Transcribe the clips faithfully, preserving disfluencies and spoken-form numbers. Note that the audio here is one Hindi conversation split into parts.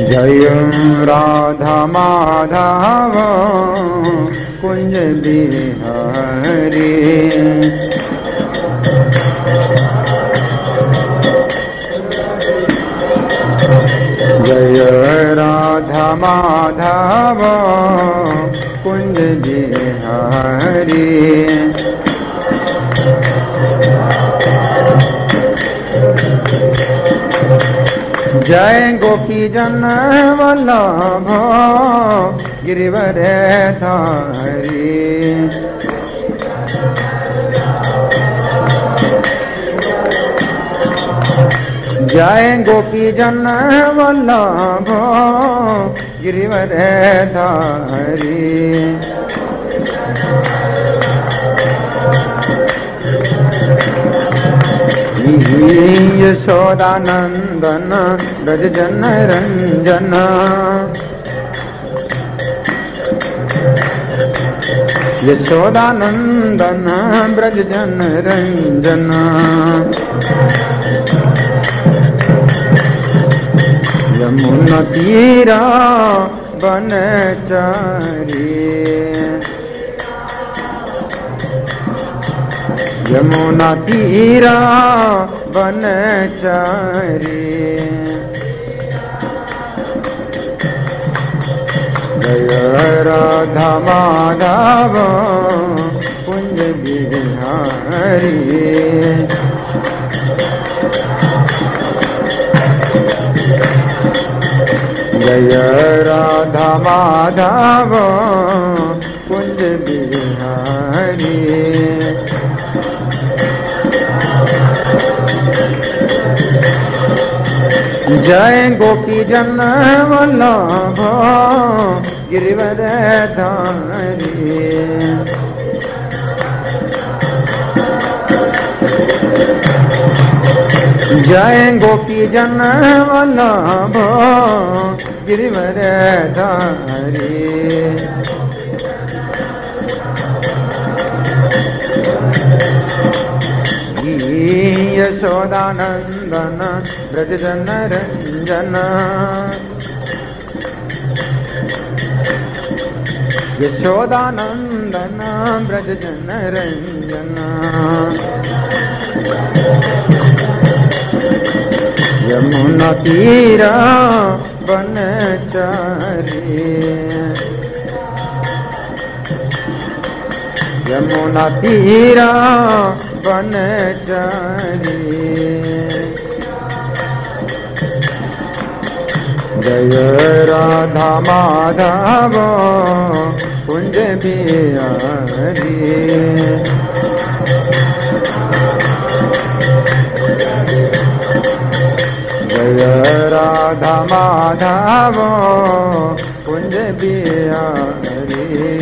जय राधा माधव कुंज बिहारी। जय राधा माधव कुंज बिहारी। जय गोपी जन वल्लभ गिरिवर धारी। जय गोपी जन वल्लभ गिरिवर धारी। यशोदानंदन ब्रज जन रंजन। यशोदानंदन ब्रज जन रंजन। यमुना तीरा बनचारी। यमुना तीरा बनचारी। जय राधा माधव कुंज बिहारी। जय राधा माधव कुंज बिहारी। जय गोपी जन वल्लभ गिरिवर धारी। जय गोपी जन वल्लभ गिरिवर धारी। यशोदानंदन ब्रज जन रंजन। यशोदानंदन ब्रज जन रंजन। यमुना तीरा बनचारी। यमुना तीरा बनचारी। जय राधा माधव कुंज बिहारी। जय राधा माधव कुंज बिहारी।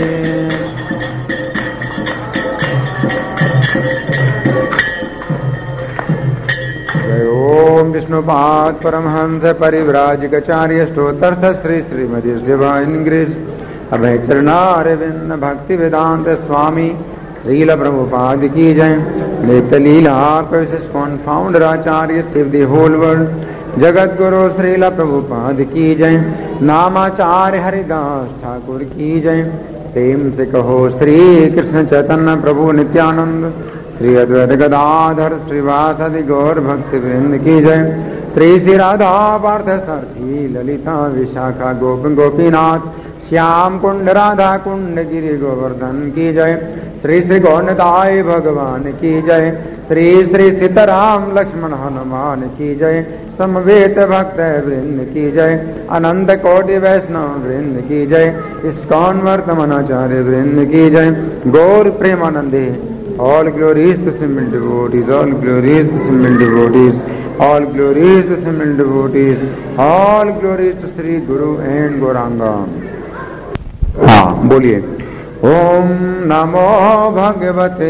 ओम विष्णुपाद परमहंस परिव्राजकाचार्य स्तोत्रस्थ श्री श्रीमती डिवाइन ग्रेस अभय चरणारविंद भक्ति वेदांत स्वामी श्रील प्रभुपाद की जय। नित्य लीला फाउंडर आचार्य शिव दी होल वर्ल्ड जगत गुरु श्रील प्रभुपाद की जय। नामाचार्य हरिदास ठाकुर की जय। प्रेम से कहो श्री कृष्ण चैतन्य प्रभु नित्यानंद श्री अद्वैत गदाधर श्रीवासदि गौर भक्ति वृंद की जय। श्री श्री राधा पार्थ सारथी ललिता विशाखा गोप गोपीनाथ श्याम कुंड राधा कुंड गिरि गोवर्धन की जय। श्री श्री गौरताय भगवान की जय। श्री श्री सीताराम लक्ष्मण हनुमान की जय। समवेत भक्त वृंद की जय। अनंत कोटि वैष्णव वृंद की जय। इस्कॉन वर्तमानाचार्य वृंद की जय। गौर प्रेमानंदे all glories to simple devotees, all glories to simple devotees, all glories to simple devotees, all glories to Sri Guru and Gauranga. हाँ बोलिए। ओम नमो भगवते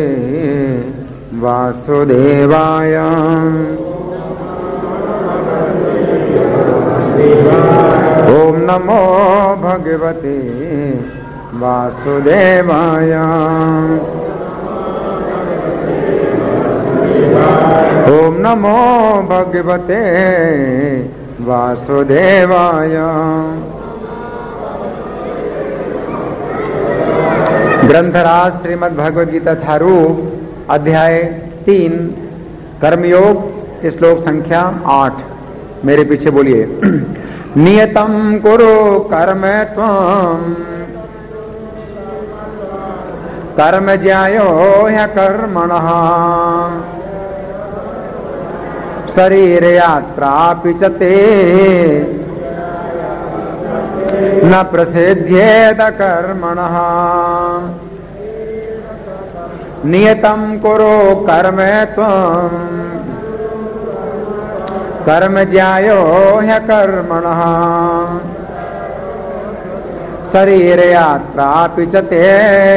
वासुदेवाय। ओम नमो भगवते वासुदेवाय। ओम नमो भगवते वासुदेवाय। ग्रंथराज श्रीमद् भगवद गीता थारूप अध्याय तीन कर्मयोग श्लोक संख्या आठ। मेरे पीछे बोलिए। नियतम कुरु कर्म त्वं कर्म ज्यायो ह्यकर्मणः शरीर यात्रापि च ते न प्रसिद्ध्येत कर्मणः। नियतं कुरु कर्म त्वं कर्म ज्यायो ह्यकर्मणः शरीर यात्रापि च ते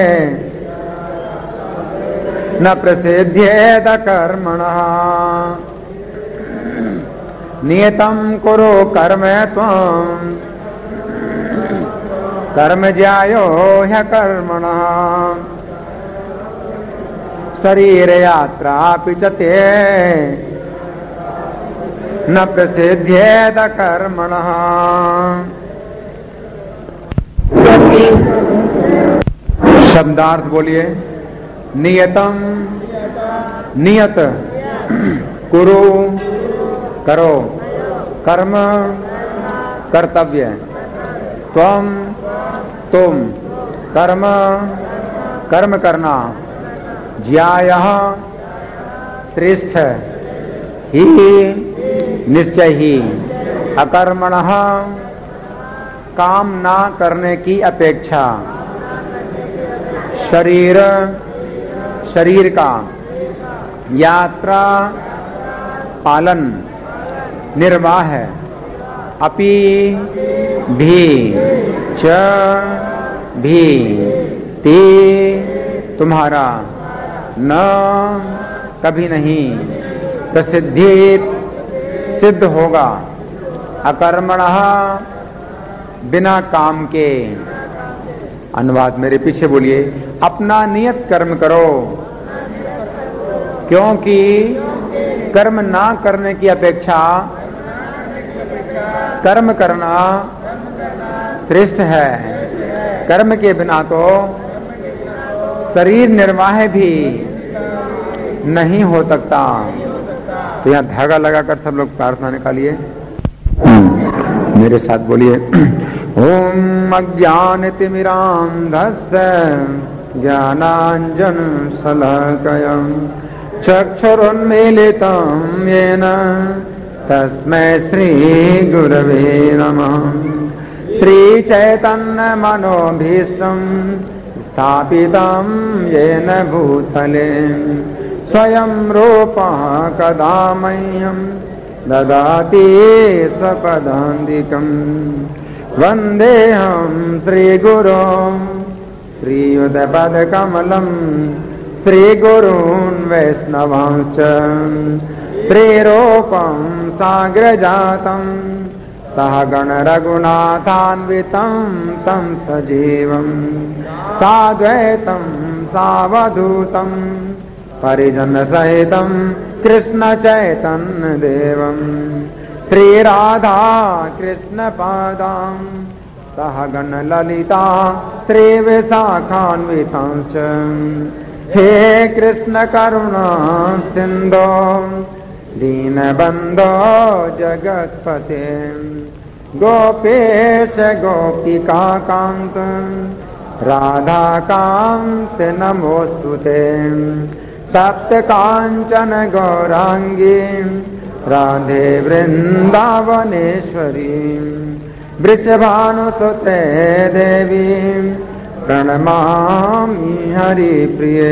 न प्रसिद्ध्येत कर्मणः। नियतं कुरु कर्म त्वं कर्म ज्यायो ह्यकर्मणः शरीर यात्रापि च ते न प्रसिद्ध्येत कर्मणः। शब्दार्थ बोलिए। नियतम नियत कुरु करो कर्म कर्तव्य त्वम तुम कर्म कर्म करना ज्यायः श्रेष्ठ ही निश्चय ही अकर्मणः काम ना करने की अपेक्षा शरीर शरीर का यात्रा पालन निर्वाह अपि भी च भी ते तुम्हारा न कभी नहीं प्रसिद्धि सिद्ध होगा अकर्मणः बिना काम के। अनुवाद मेरे पीछे बोलिए। अपना नियत कर्म करो क्योंकि कर्म ना करने की अपेक्षा कर्म करना श्रेष्ठ है। कर्म के बिना तो शरीर निर्वाह भी नहीं हो सकता। तो यहाँ धागा लगाकर सब लोग प्रार्थना निकालिए। मेरे साथ बोलिए। ओम अज्ञानतिमिरान्धस्य ज्ञानाञ्जन शलाकया चक्षुरुन्मीलितं येन तस्मै श्री गुरवे नमः। श्रीचैतन्य मनोभीष्टं स्थापितं येन भूतले स्वयं रूपः कदा मह्यं ददाति स्वपदान्तिकम्। वन्देऽहं श्रीगुरुं श्रीयुतपदकमलं श्रीगुरून् वैष्णवांश्च श्रीरूपं साग्रजातं सहगण रघुनाथान्वितं तं सजीवं साद्वैतं सावधूतं परिजन सहितं कृष्ण चैतन्य देवं श्रीराधा कृष्ण पादां सहगण ललिता श्रीविशाखान्वितांश्च। हे कृष्ण करुणा सिन्धो दीनबन्धो जगत्पते गोपेश गोपिका कान्त राधा कान्त नमोस्तुते। तप्त कांचन गौरांगी राधे वृंदावनेश्वरी वृषभानुसुते देवी प्रणमामि हरिप्रिये।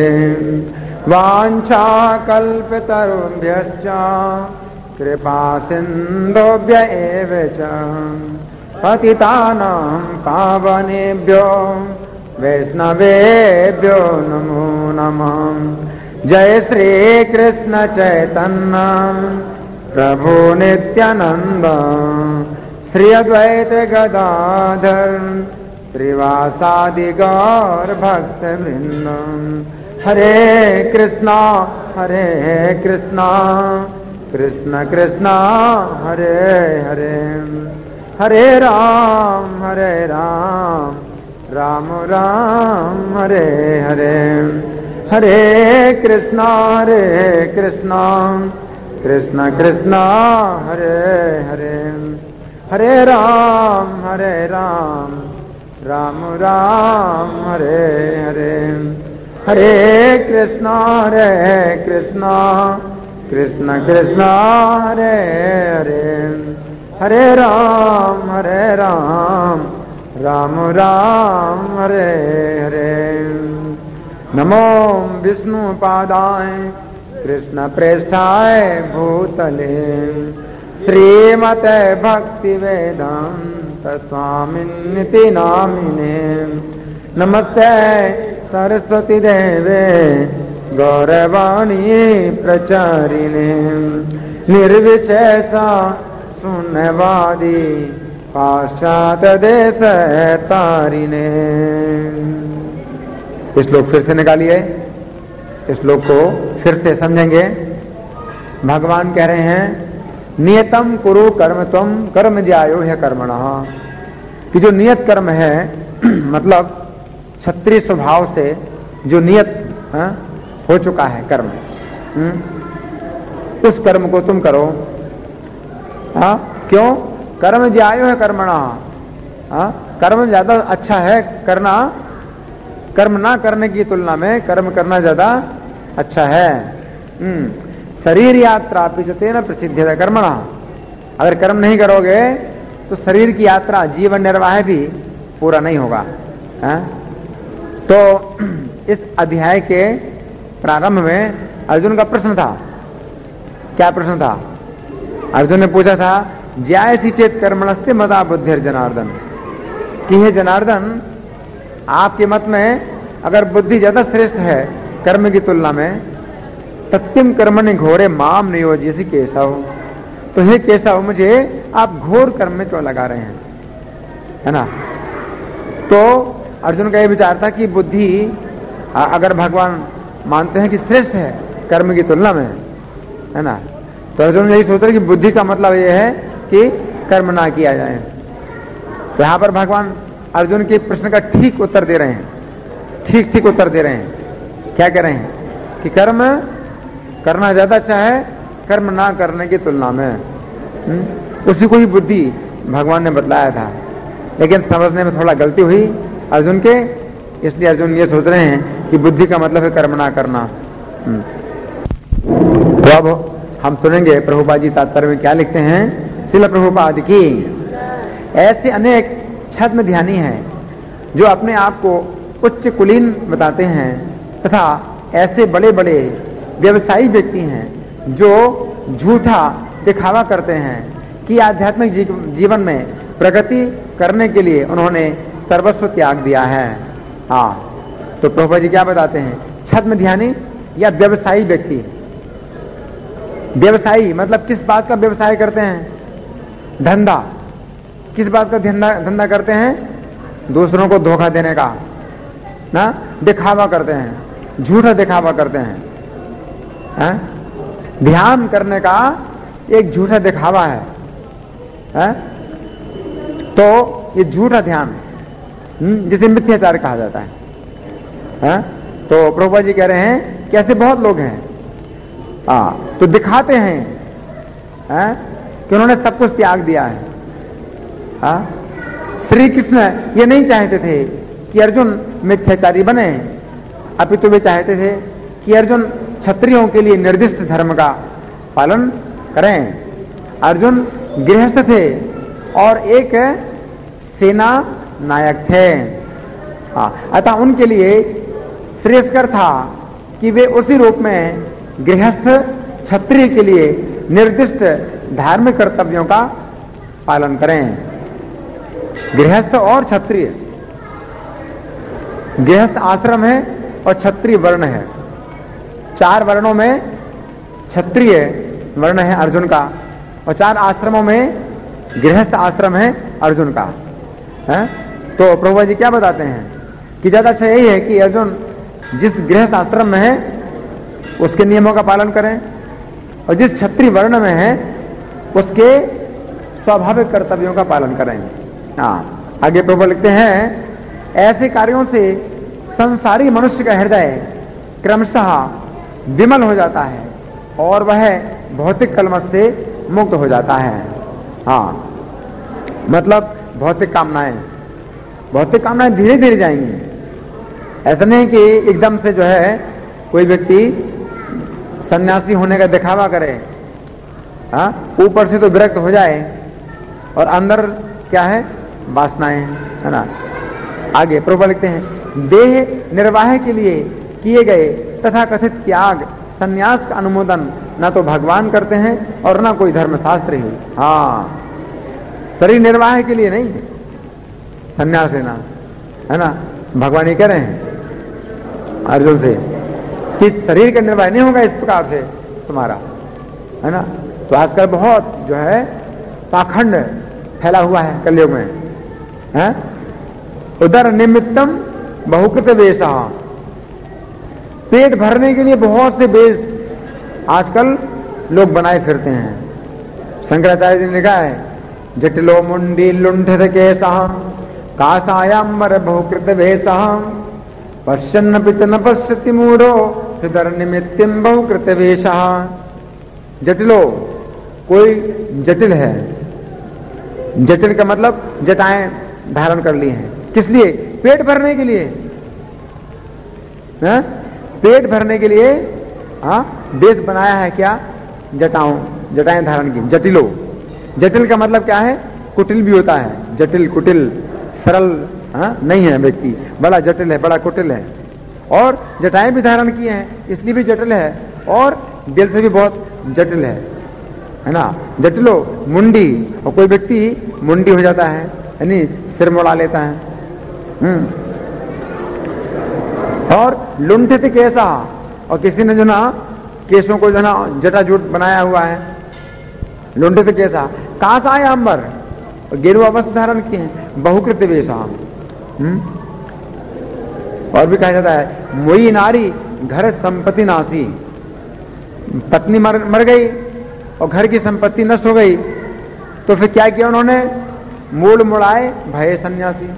वाञ्छाकल्पतरुभ्यश्च कृपा सिन्धुभ्य एव च पतितानां पावनेभ्यो वैष्णवेभ्यो नमो नमः। जय श्री कृष्ण चैतन्य प्रभु नित्यानंद श्री अद्वैत गदाधर श्रीवासादि गौर भक्त वृंद। हरे कृष्णा हरे कृष्णा कृष्ण कृष्ण हरे हरे, हरे राम हरे राम, राम राम हरे हरे, हरे कृष्ण हरे कृष्ण, कृष्ण कृष्ण हरे हरे, हरे राम हरे राम, राम राम हरे हरे, हरे कृष्ण हरे कृष्ण, कृष्ण कृष्ण हरे हरे, हरे राम हरे राम, राम राम हरे हरे। नमो विष्णु पादाय कृष्ण प्रेष्ठाय भूतले, श्रीमते भक्ति वेदांत स्वामिन्निति नामिने, नमस्ते सरस्वती देवे गौरवाणी प्रचारिणे, निर्विशेष शून्यवादी पाश्चात्य देश तारिणे। इस श्लोक फिर से निकालिए, इस श्लोक को फिर से समझेंगे। भगवान कह रहे हैं नियतम कुरु कर्म तुम कर्म ज्यायो है कर्मणः, कि जो नियत कर्म है मतलब क्षत्रिय स्वभाव से जो नियत हा? हो चुका है कर्म, हुँ? उस कर्म को तुम करो। हा? क्यों? कर्म ज्यायो है कर्मणः, कर्म ज्यादा अच्छा है करना, कर्म ना करने की तुलना में कर्म करना ज्यादा अच्छा है। हुँ? शरीर यात्रा पिछते न प्रसिद्ध है कर्मणा, अगर कर्म नहीं करोगे तो शरीर की यात्रा जीवन निर्वाह भी पूरा नहीं होगा। है? तो इस अध्याय के प्रारंभ में अर्जुन का प्रश्न था। क्या प्रश्न था? अर्जुन ने पूछा था ज्यायसी चेत कर्मणस्ते मता बुद्धिर जनार्दन, कि हे जनार्दन आपके मत में अगर बुद्धि ज्यादा श्रेष्ठ है कर्म की तुलना में, तत्तिम कर्मणि घोरे माम नियोज्यसि केशव, तो हे केशव मुझे आप घोर कर्म में क्यों लगा रहे हैं, है ना। तो अर्जुन का यह विचार था कि बुद्धि अगर भगवान मानते हैं कि श्रेष्ठ है कर्म की तुलना में, है ना, तो अर्जुन यही सोच रहे कि बुद्धि का मतलब यह है कि कर्म ना किया जाए। तो यहां पर भगवान अर्जुन के प्रश्न का ठीक उत्तर दे रहे हैं, ठीक ठीक उत्तर दे रहे हैं। क्या कह रहे हैं कि कर्म करना ज्यादा अच्छा है कर्म ना करने की तुलना में। हुँ? उसी को ही बुद्धि भगवान ने बतलाया था, लेकिन समझने में थोड़ा गलती हुई अर्जुन के, इसलिए अर्जुन ये सोच रहे हैं कि बुद्धि का मतलब है कर्म ना करना। तो अब हम सुनेंगे प्रभुपाद जी तात्पर्य में क्या लिखते हैं। श्रील प्रभुपाद की ऐसे अनेक छद्म ध्यानी हैं जो अपने आप को उच्च कुलीन बताते हैं, तथा ऐसे बड़े बड़े व्यवसायी व्यक्ति हैं जो झूठा दिखावा करते हैं कि आध्यात्मिक जी, जीवन में प्रगति करने के लिए उन्होंने सर्वस्व त्याग दिया है। हाँ, तो प्रभुपाद जी क्या बताते हैं, छद्म ध्यानी या व्यवसायी व्यक्ति। व्यवसायी मतलब किस बात का व्यवसाय करते हैं? धंधा। किस बात का धंधा धंधा करते हैं? दूसरों को धोखा देने का ना, दिखावा करते हैं, झूठा दिखावा करते हैं। है? ध्यान करने का एक झूठा दिखावा है, है? तो ये झूठा ध्यान जिसे मिथ्याचार कहा जाता है, है? तो प्रभुपाद जी कह रहे हैं कि ऐसे बहुत लोग हैं। हाँ, तो दिखाते हैं, है? कि उन्होंने सब कुछ त्याग दिया है। हाँ? श्री कृष्ण ये नहीं चाहते थे कि अर्जुन मिथ्याचारी बने, अपितु वे चाहते थे कि अर्जुन क्षत्रियों के लिए निर्दिष्ट धर्म का पालन करें। अर्जुन गृहस्थ थे और एक सेना नायक थे। हाँ, अतः उनके लिए श्रेयस्कर था कि वे उसी रूप में गृहस्थ क्षत्रिय के लिए निर्दिष्ट धार्मिक कर्तव्यों का पालन करें। गृहस्थ और क्षत्रिय, गृहस्थ आश्रम है और क्षत्रिय वर्ण है। चार वर्णों में क्षत्रिय वर्ण है अर्जुन का, और चार आश्रमों में गृहस्थ आश्रम है अर्जुन का। है? तो प्रभुपाद जी क्या बताते हैं कि ज्यादा अच्छा यही है कि अर्जुन जिस गृहस्थ आश्रम में है उसके नियमों का पालन करें, और जिस क्षत्रिय वर्ण में है उसके स्वाभाविक कर्तव्यों का पालन करें। हाँ, आगे प्रभु लिखते हैं, ऐसे कार्यों से संसारी मनुष्य का हृदय क्रमशः विमल हो जाता है और वह भौतिक कलमश से मुक्त हो जाता है। हाँ, मतलब भौतिक कामनाएं भौतिक कामनाएं धीरे धीरे जाएंगी। ऐसा नहीं कि एकदम से जो है कोई व्यक्ति सन्यासी होने का दिखावा करे, हाँ, ऊपर से तो विरक्त हो जाए और अंदर क्या है, वासनाएं, है ना। आगे प्रभु लिखते हैं, देह निर्वाह के लिए किए गए तथा कथित त्याग संन्यास का अनुमोदन न तो भगवान करते हैं और न कोई धर्मशास्त्र ही। हाँ, शरीर निर्वाह के लिए नहीं संन्यास लेना, है ना। भगवान ये कह रहे हैं अर्जुन से कि शरीर का निर्वाह नहीं होगा इस प्रकार से तुम्हारा, है ना। तो आजकल बहुत जो है पाखंड फैला हुआ है कलयुग में, है। उदर निमित्तम बहुकृत वेश, पेट भरने के लिए बहुत से वेश आजकल लोग बनाए फिरते हैं। शंकराचार्य जी ने लिखा है, जटिलो मुंडी लुंठित केशः कासायाम्बर बहुकृत वेशः पश्यन्न पिच न पश्यति मूढ़ो हृदय निमित्तिम बहुकृत वेशः। जटिलो, कोई जटिल है, जटिल का मतलब जटाएं धारण कर ली हैं, किस लिए, पेट भरने के लिए, है? पेट भरने के लिए हाँ वेश बनाया है क्या, जटाओं जटाएं धारण की। जटिलो, जटिल का मतलब क्या है, कुटिल भी होता है, जटिल कुटिल सरल हाँ नहीं है व्यक्ति, बड़ा जटिल है, बड़ा कुटिल है। और जटाएं भी धारण किए हैं इसलिए भी जटिल है, और दिल से भी बहुत जटिल है, है ना। जटिलो मुंडी, और कोई व्यक्ति मुंडी हो जाता है यानी सिर मुड़ा लेता है। हम्म और लुंठित केसा, और किसी ने जो ना केसों को जो ना जटाजूट बनाया हुआ है, लुंठित केसा। कासाय अंबर, गेरुआ वस्त्र धारण किए हैं, बहुकृत वेशा। और भी कहा जाता है, मोई नारी घर संपत्ति नासी, पत्नी मर मर गई और घर की संपत्ति नष्ट हो गई, तो फिर क्या किया उन्होंने, मूल मुड़ाए भय सन्यासी।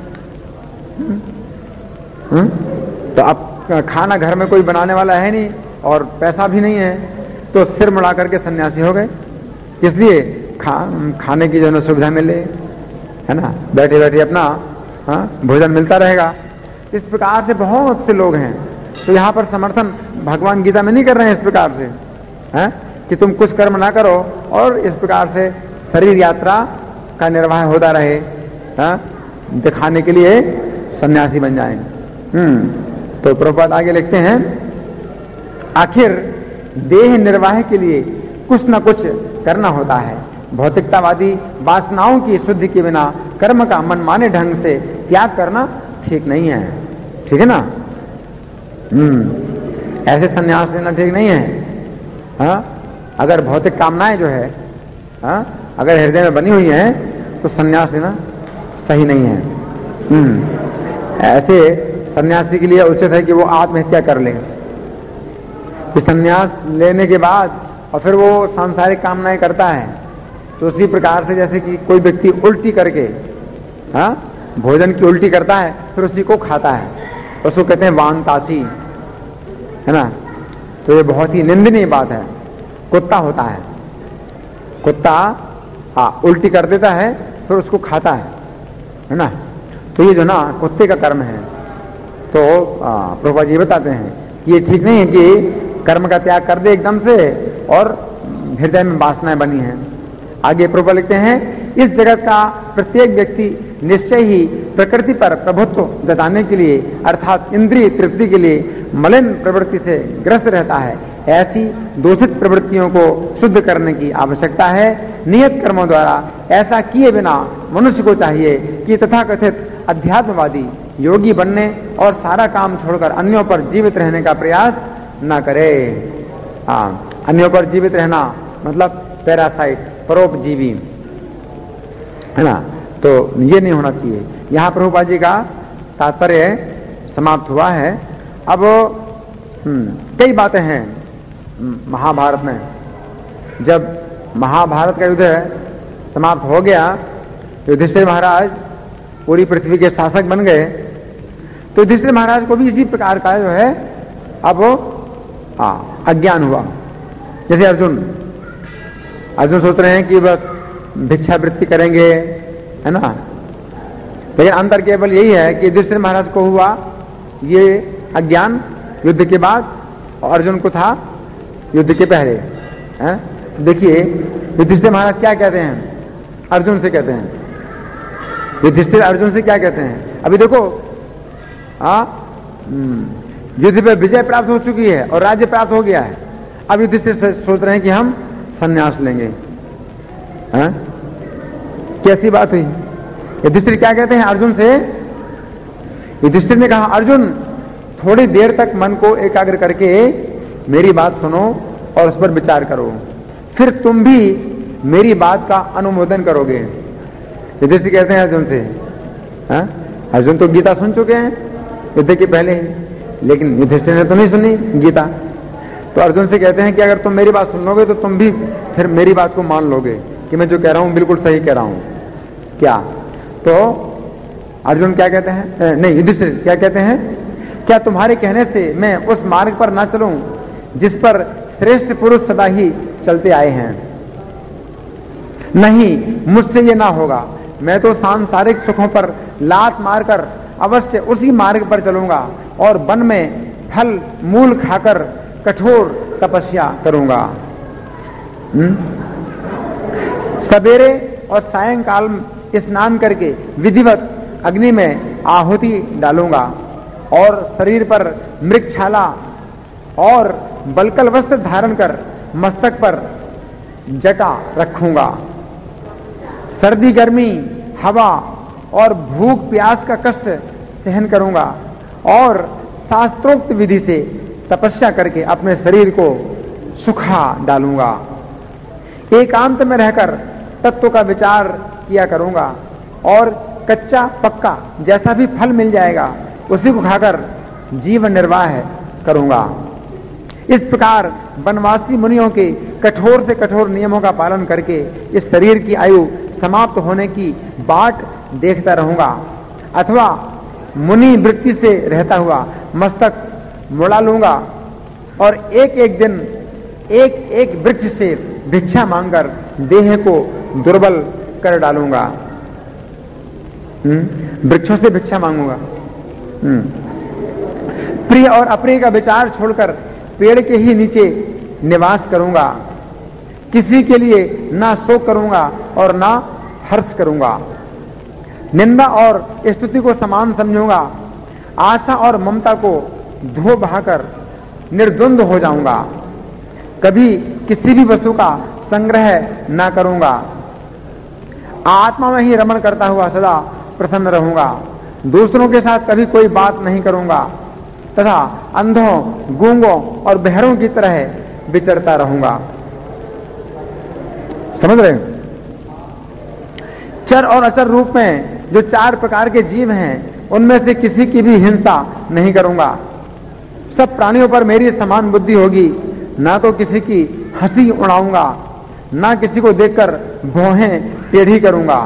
हुँ? तो अब खाना घर में कोई बनाने वाला है नहीं और पैसा भी नहीं है, तो सिर मुड़ा करके सन्यासी हो गए। इसलिए खा, खाने की जो सुविधा मिले, है ना, बैठे बैठे अपना हाँ भोजन मिलता रहेगा। इस प्रकार से बहुत से लोग हैं। तो यहाँ पर समर्थन भगवान गीता में नहीं कर रहे हैं इस प्रकार से, है कि तुम कुछ कर्म ना करो और इस प्रकार से शरीर यात्रा का निर्वाह होता रहे, हाँ, दिखाने के लिए सन्यासी बन जाएं। हम्म तो प्रभुपाद आगे लिखते हैं, आखिर देह निर्वाह के लिए कुछ न कुछ करना होता है। भौतिकतावादी वासनाओं की शुद्धि के बिना कर्म का मनमाने ढंग से त्याग करना ठीक नहीं है, ठीक है ना। हम्म ऐसे संन्यास लेना ठीक नहीं है। हाँ, अगर भौतिक कामनाएं जो है हाँ अगर हृदय में बनी हुई है तो संन्यास लेना सही नहीं है। हम्म ऐसे सन्यासी के लिए उचित है कि वो आत्महत्या कर ले। तो संन्यास लेने के बाद और फिर वो सांसारिक कामनाएं करता है, तो उसी प्रकार से जैसे कि कोई व्यक्ति उल्टी करके हाँ भोजन की उल्टी करता है फिर उसी को खाता है, उसको कहते हैं वानतासी, है ना। तो ये बहुत ही निंदनीय बात है। कुत्ता होता है, कुत्ता हाँ उल्टी कर देता है फिर उसको खाता है, है ना। तो ये जो ना कुत्ते का कर्म है। तो प्रभुपाद जी बताते हैं कि ये ठीक नहीं है कि कर्म का त्याग कर दे एकदम से और हृदय में वासनाएं बनी हैं। आगे प्रभुपाद लिखते हैं, इस जगत का प्रत्येक व्यक्ति निश्चय ही प्रकृति पर प्रभुत्व जताने के लिए अर्थात इंद्रिय तृप्ति के लिए मलिन प्रवृत्ति से ग्रस्त रहता है। ऐसी दूषित प्रवृत्तियों को शुद्ध करने की आवश्यकता है। नियत कर्मों द्वारा ऐसा किए बिना मनुष्य को चाहिए कि तथाकथित अध्यात्मवादी योगी बनने और सारा काम छोड़कर अन्यों पर जीवित रहने का प्रयास न करे। हाँ, अन्यों पर जीवित रहना मतलब पैरासाइट, परोपजीवी, है ना। तो ये नहीं होना चाहिए। यहाँ प्रभुपाद जी का तात्पर्य समाप्त हुआ है। अब कई बातें हैं महाभारत में, जब महाभारत का युद्ध समाप्त हो गया, युधिष्ठिर महाराज पूरी पृथ्वी के शासक बन गए, तो युधिष्ठिर महाराज को भी इसी प्रकार का जो है अब हाँ अज्ञान हुआ। जैसे अर्जुन अर्जुन सोच रहे हैं कि बस भिक्षावृत्ति करेंगे, है ना, लेकिन अंतर केवल यही है कि युधिष्ठिर महाराज को हुआ ये अज्ञान युद्ध के बाद, और अर्जुन को था युद्ध के पहले। हैं? देखिए युधिष्ठिर महाराज क्या कहते हैं अर्जुन से, कहते हैं युधिष्ठिर अर्जुन से क्या कहते हैं, अभी देखो हाँ युद्ध पे विजय प्राप्त हो चुकी है और राज्य प्राप्त हो गया है, अब युधिष्ठिर सोच रहे हैं कि हम संन्यास लेंगे। हैं? कैसी बात हुई? युधिष्ठिर क्या कहते हैं अर्जुन से, युधिष्ठिर ने कहा अर्जुन थोड़ी देर तक मन को एकाग्र करके मेरी बात सुनो और उस पर विचार करो, फिर तुम भी मेरी बात का अनुमोदन करोगे। युधिष्ठिर कहते हैं अर्जुन से, हाँ? अर्जुन तो गीता सुन चुके हैं युद्ध के पहले ही, लेकिन युधिष्ठिर ने तो नहीं सुनी गीता। तो अर्जुन से कहते हैं कि अगर तुम मेरी बात सुन लोगे तो तुम भी फिर मेरी बात को मान लोगे कि मैं जो कह रहा हूं बिल्कुल सही कह रहा हूं क्या। तो अर्जुन क्या कहते हैं, नहीं युधिष्ठिर क्या कहते हैं, क्या तुम्हारे कहने से मैं उस मार्ग पर ना चलूं जिस पर श्रेष्ठ पुरुष सदा ही चलते आए हैं? नहीं, मुझसे ये ना होगा, मैं तो सांसारिक सुखों पर लात मारकर अवश्य उसी मार्ग पर चलूंगा और वन में फल मूल खाकर कठोर तपस्या करूंगा। सवेरे और सायंकाल स्नान करके विधिवत अग्नि में आहुति डालूंगा और शरीर पर मृगछाला और बलकल वस्त्र धारण कर मस्तक पर जटा रखूंगा। सर्दी गर्मी हवा और भूख प्यास का कष्ट सहन करूंगा और शास्त्रोक्त विधि से तपस्या करके अपने शरीर को सुखा डालूंगा। एकांत में रहकर तत्व का विचार किया करूंगा और कच्चा पक्का जैसा भी फल मिल जाएगा उसी को खाकर जीवन निर्वाह करूंगा। इस प्रकार वनवासी मुनियों के कठोर से कठोर नियमों का पालन करके इस शरीर की आयु समाप्त होने की बाट देखता रहूंगा, अथवा मुनि वृत्ति से रहता हुआ मस्तक मुड़ा लूंगा और एक एक दिन एक एक वृक्ष से भिक्षा मांगकर देह को दुर्बल कर डालूंगा। वृक्षों से भिक्षा मांगूंगा। प्रिय और अप्रिय का विचार छोड़कर पेड़ के ही नीचे निवास करूंगा। किसी के लिए ना शोक करूंगा और ना हर्ष करूंगा। निंदा और स्तुति को समान समझूंगा। आशा और ममता को धो बहाकर निर्द्वंद हो जाऊंगा। कभी किसी भी वस्तु का संग्रह ना करूंगा। आत्मा में ही रमण करता हुआ सदा प्रसन्न रहूंगा। दूसरों के साथ कभी कोई बात नहीं करूंगा तथा अंधों, गूंगों और बहरों की तरह विचरता रहूंगा। समझ रहे हैं? चर और अचर रूप में जो चार प्रकार के जीव हैं उनमें से किसी की भी हिंसा नहीं करूंगा। सब प्राणियों पर मेरी समान बुद्धि होगी। ना तो किसी की हंसी उड़ाऊंगा, ना किसी को देखकर भौहें टेढ़ी करूंगा।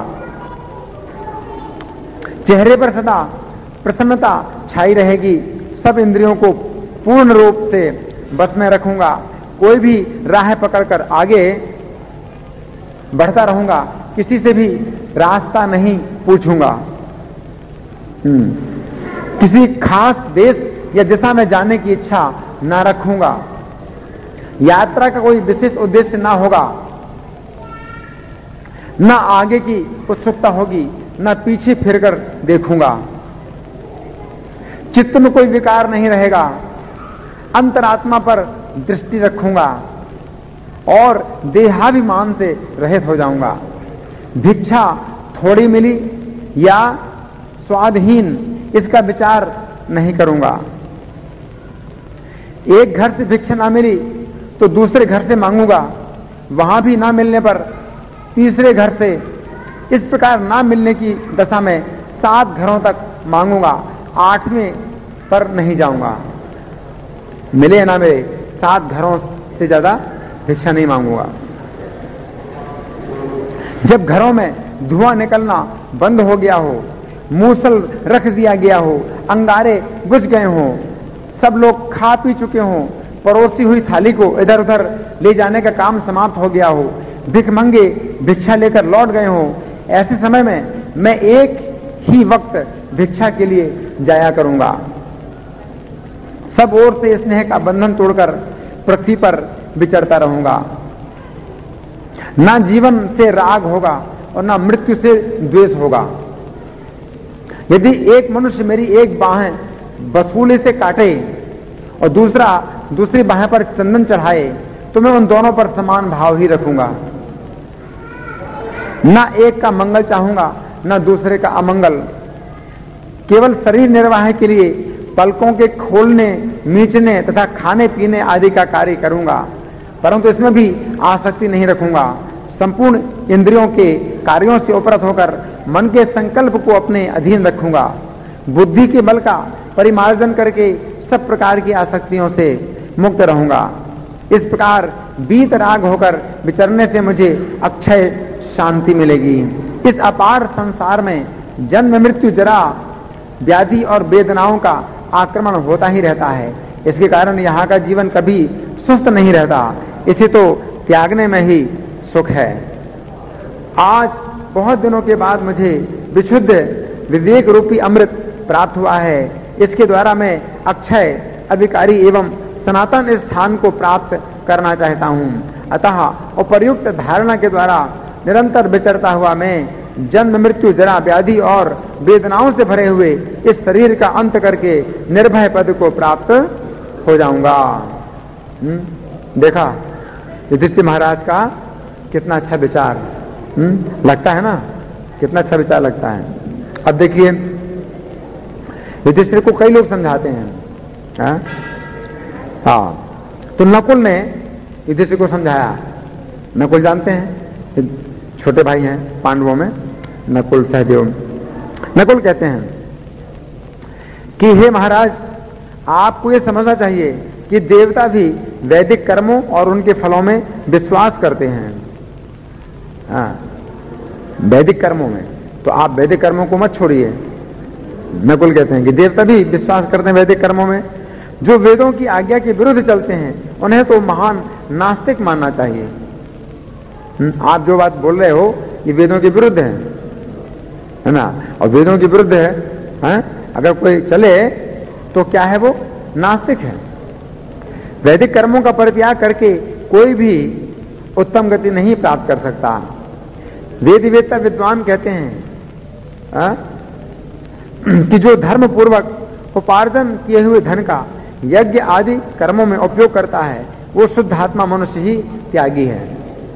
चेहरे पर सदा प्रसन्नता छाई रहेगी। सब इंद्रियों को पूर्ण रूप से बस में रखूंगा। कोई भी राह पकड़कर आगे बढ़ता रहूंगा। किसी से भी रास्ता नहीं पूछूंगा। किसी खास देश या दिशा में जाने की इच्छा ना रखूंगा। यात्रा का कोई विशेष उद्देश्य ना होगा। ना आगे की उत्सुकता होगी, ना पीछे फिरकर देखूंगा। चित्त में कोई विकार नहीं रहेगा। अंतरात्मा पर दृष्टि रखूंगा और देहाभिमान से रहित हो जाऊंगा। भिक्षा थोड़ी मिली या स्वादहीन इसका विचार नहीं करूंगा। एक घर से भिक्षा ना मिली तो दूसरे घर से मांगूंगा। वहां भी ना मिलने पर तीसरे घर से। इस प्रकार ना मिलने की दशा में सात घरों तक मांगूंगा। आठवें पर नहीं जाऊंगा। मिले या ना मिले, सात घरों से ज्यादा भिक्षा नहीं मांगूंगा। जब घरों में धुआं निकलना बंद हो गया हो, मूसल रख दिया गया हो, अंगारे बुझ गए हों, सब लोग खा पी चुके हों, परोसी हुई थाली को इधर उधर ले जाने का काम समाप्त हो गया हो, भिखमंगे भिक्षा लेकर लौट गए हों, ऐसे समय में मैं एक ही वक्त भिक्षा के लिए जाया करूंगा। सब ओर से स्नेह का बंधन तोड़कर पृथ्वी पर विचरता रहूंगा। ना जीवन से राग होगा और ना मृत्यु से द्वेष होगा। यदि एक मनुष्य मेरी एक बाहें बसूली से काटे और दूसरा दूसरी बाहें पर चंदन चढ़ाए तो मैं उन दोनों पर समान भाव ही रखूंगा। ना एक का मंगल चाहूंगा ना दूसरे का अमंगल। केवल शरीर निर्वाह के लिए पलकों के खोलने, नीचने तथा खाने पीने आदि का कार्य करूंगा, परंतु इसमें भी आसक्ति नहीं रखूंगा। संपूर्ण इंद्रियों के कार्यों से उपरत होकर मन के संकल्प को अपने अधीन रखूंगा। बुद्धि के बल का परिमार्जन करके सब प्रकार की आसक्तियों से मुक्त रहूंगा। इस प्रकार बीत राग होकर विचरने से मुझे अक्षय शांति मिलेगी। इस अपार संसार में जन्म मृत्यु जरा व्याधि और वेदनाओं का आक्रमण होता ही रहता है। इसके कारण यहाँ का जीवन कभी सुस्त नहीं रहता। इसे तो त्यागने में ही सुख है। आज बहुत दिनों के बाद मुझे विशुद्ध विवेक रूपी अमृत प्राप्त हुआ है। इसके द्वारा मैं अक्षय, अविकारी एवं सनातन स्थान को प्राप्त करना चाहता हूँ। अतः उपर्युक्त धारणा के द्वारा निरंतर विचरता हुआ मैं जन्म मृत्यु जरा व्याधि और वेदनाओं से भरे हुए इस शरीर का अंत करके निर्भय पद को प्राप्त हो जाऊंगा। देखा युधिष्ठिर महाराज का कितना अच्छा विचार हम्म लगता है ना, कितना अच्छा विचार लगता है। अब देखिए युधिष्ठिर को कई लोग समझाते हैं। हाँ, तो नकुल ने युधिष्ठिर को समझाया। नकुल जानते हैं, छोटे भाई हैं पांडवों में, नकुल सहदेव। नकुल कहते हैं कि हे महाराज, आपको यह समझना चाहिए कि देवता भी वैदिक कर्मों और उनके फलों में विश्वास करते हैं। हाँ, वैदिक कर्मों में, तो आप वैदिक कर्मों को मत छोड़िए। नकुल कहते हैं कि देवता भी विश्वास करते हैं वैदिक कर्मों में। जो वेदों की आज्ञा के विरुद्ध चलते हैं उन्हें तो महान नास्तिक मानना चाहिए। आप जो बात बोल रहे हो ये वेदों के विरुद्ध है, है ना, और वेदों के विरुद्ध है, है? अगर कोई चले तो क्या है, वो नास्तिक है। वैदिक कर्मों का परित्याग करके कोई भी उत्तम गति नहीं प्राप्त कर सकता। वेद वेदता विद्वान कहते हैं आ? कि जो धर्म पूर्वक उपार्जन किए हुए धन का यज्ञ आदि कर्मों में उपयोग करता है वो शुद्ध आत्मा मनुष्य ही त्यागी है।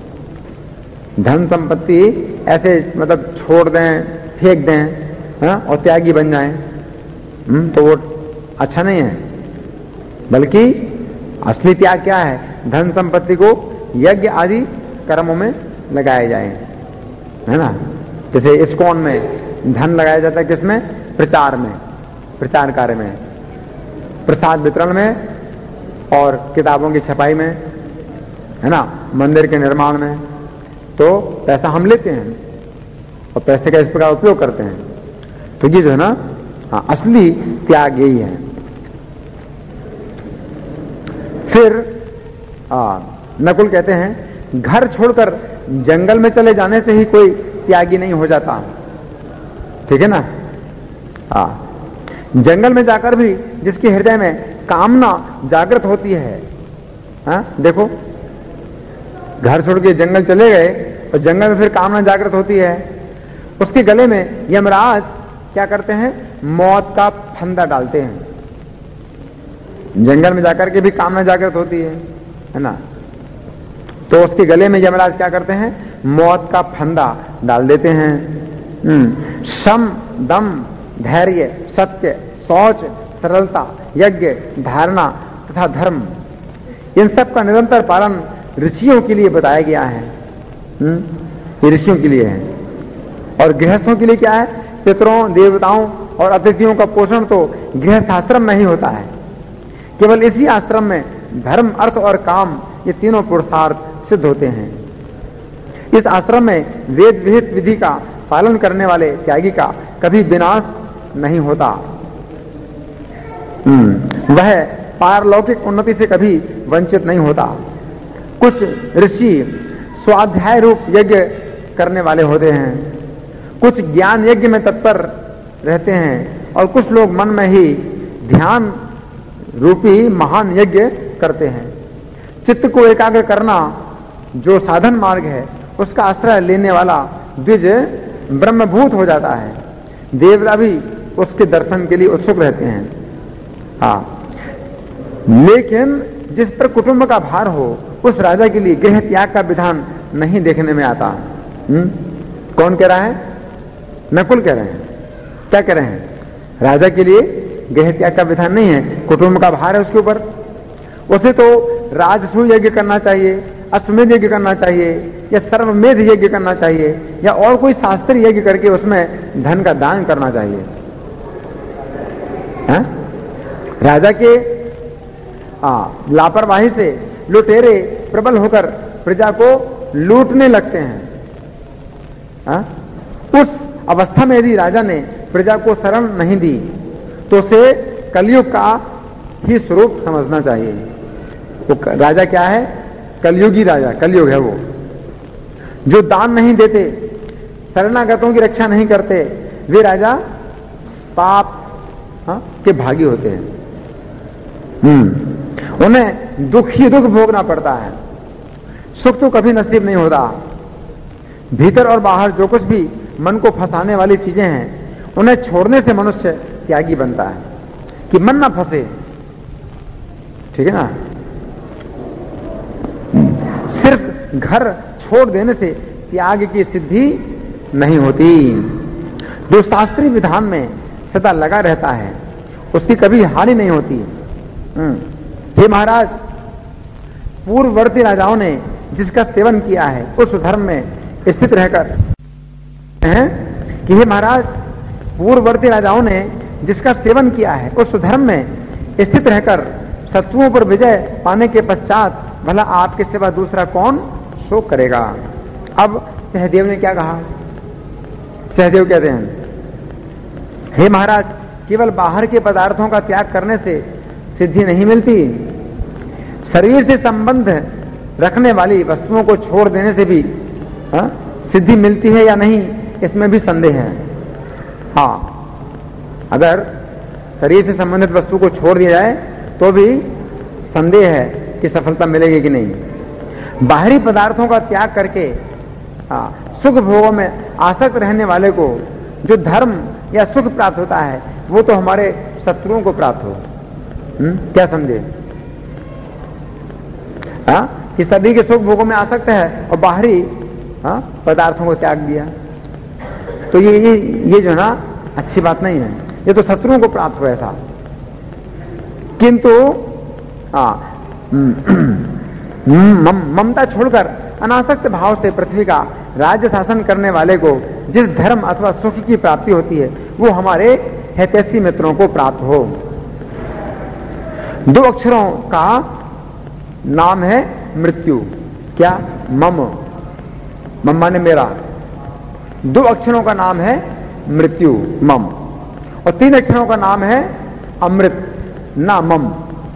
धन संपत्ति ऐसे मतलब छोड़ दें, फेंक दें हा? और त्यागी बन जाएं, तो वो अच्छा नहीं है। बल्कि असली त्याग क्या है, धन संपत्ति को यज्ञ आदि कर्मों में लगाया जाए, है ना। जैसे इस्कॉन में धन लगाया जाता है, किसमें, प्रचार में, प्रचार कार्य में, प्रसाद वितरण में और किताबों की छपाई में, है ना, मंदिर के निर्माण में। तो पैसा हम लेते हैं और पैसे का इस प्रकार उपयोग करते हैं। तो ये जो है ना, हाँ, असली त्याग यही है। फिर आ, नकुल कहते हैं घर छोड़कर जंगल में चले जाने से ही कोई त्यागी नहीं हो जाता, ठीक है ना। हाँ, जंगल में जाकर भी जिसके हृदय में कामना जागृत होती है, हाँ, देखो घर छोड़ के जंगल चले गए और जंगल में फिर कामना जागृत होती है, उसके गले में यमराज क्या करते हैं, मौत का फंदा डालते हैं। जंगल में जाकर के भी कामना जागृत होती है, है ना, तो उसके गले में यमराज क्या करते हैं, मौत का फंदा डाल देते हैं। सम, दम, धैर्य, सत्य, शौच, सरलता, यज्ञ, धारणा तथा धर्म, इन सब का निरंतर पालन ऋषियों के लिए बताया गया है। ये ऋषियों के लिए है। और गृहस्थों के लिए क्या है, पितरों, देवताओं और अतिथियों का पोषण तो गृहस्थ आश्रम में ही होता है। केवल इसी आश्रम में धर्म, अर्थ और काम, ये तीनों पुरुषार्थ सिद्ध होते हैं। इस आश्रम में वेद विहित विधि का पालन करने वाले त्यागी का कभी विनाश नहीं होता। वह पारलौकिक उन्नति से कभी वंचित नहीं होता। कुछ ऋषि स्वाध्याय रूप यज्ञ करने वाले होते हैं, कुछ ज्ञान यज्ञ में तत्पर रहते हैं और कुछ लोग मन में ही ध्यान रूपी महान यज्ञ करते हैं। चित्त को एकाग्र करना जो साधन मार्ग है, उसका आश्रय लेने वाला द्विज ब्रह्मभूत हो जाता है। देवता भी उसके दर्शन के लिए उत्सुक रहते हैं। हाँ, लेकिन जिस पर कुटुंब का भार हो, उस राजा के लिए गृह त्याग का विधान नहीं देखने में आता। हुँ? कौन कह रहा है? नकुल कह रहे हैं। क्या कह रहे हैं? राजा के लिए गृह त्याग का विधान नहीं है, कुटुंब का भार है उसके ऊपर। उसे तो राजसूय यज्ञ करना चाहिए, अश्वमेध यज्ञ करना चाहिए, या सर्वमेध यज्ञ करना चाहिए, या और कोई शास्त्रीय यज्ञ करके उसमें धन का दान करना चाहिए। है? राजा के लापरवाही से लुटेरे प्रबल होकर प्रजा को लूटने लगते हैं। हा? उस अवस्था में यदि राजा ने प्रजा को शरण नहीं दी तो उसे कलयुग का ही स्वरूप समझना चाहिए। तो राजा क्या है? कलयुगी राजा, कलयुग है वो। जो दान नहीं देते, शरणागतों की रक्षा नहीं करते, वे राजा पाप हा? के भागी होते हैं। हम्म उन्हें दुख ही दुख भोगना पड़ता है, सुख तो कभी नसीब नहीं होता। भीतर और बाहर जो कुछ भी मन को फंसाने वाली चीजें हैं, उन्हें छोड़ने से मनुष्य त्यागी बनता है कि मन ना फंसे। ठीक है ना? सिर्फ घर छोड़ देने से त्याग की सिद्धि नहीं होती। जो शास्त्रीय विधान में सदा लगा रहता है, उसकी कभी हानि नहीं होती। हे महाराज, पूर्ववर्ती राजाओं ने जिसका सेवन किया है, उस धर्म में स्थित रहकर हैं कि हे महाराज, पूर्ववर्ती राजाओं ने जिसका सेवन किया है, उस धर्म में स्थित रहकर शत्रुओं पर विजय पाने के पश्चात भला आपके सिवा दूसरा कौन शोक करेगा। अब सहदेव ने क्या कहा? सहदेव कहते हैं, हे महाराज, केवल बाहर के पदार्थों का त्याग करने से सिद्धि नहीं मिलती, शरीर से संबंध रखने वाली वस्तुओं को छोड़ देने से भी हा? सिद्धि मिलती है या नहीं, इसमें भी संदेह है। हाँ, अगर शरीर से संबंधित वस्तु को छोड़ दिया जाए तो भी संदेह है कि सफलता मिलेगी कि नहीं। बाहरी पदार्थों का त्याग करके हाँ, सुख भोगों में आसक्त रहने वाले को जो धर्म या सुख प्राप्त होता है, वो तो हमारे शत्रुओं को प्राप्त हो। हुँ? क्या समझे? हाँ, कि सभी के सुख भोगों में आसक्त है और बाहरी हाँ, पदार्थों को त्याग दिया, तो ये ये ये जो है ना, अच्छी बात नहीं है। ये तो शत्रुओं को प्राप्त हो ऐसा। किंतु ममता छोड़कर अनासक्त भाव से पृथ्वी का राज्य शासन करने वाले को जिस धर्म अथवा सुख की प्राप्ति होती है, वो हमारे हितैषी मित्रों को प्राप्त हो। दो अक्षरों का नाम है मृत्यु। क्या? मम, मम माने मेरा। दो अक्षरों का नाम है मृत्यु, मम, और तीन अक्षरों का नाम है अमृत, ना मम,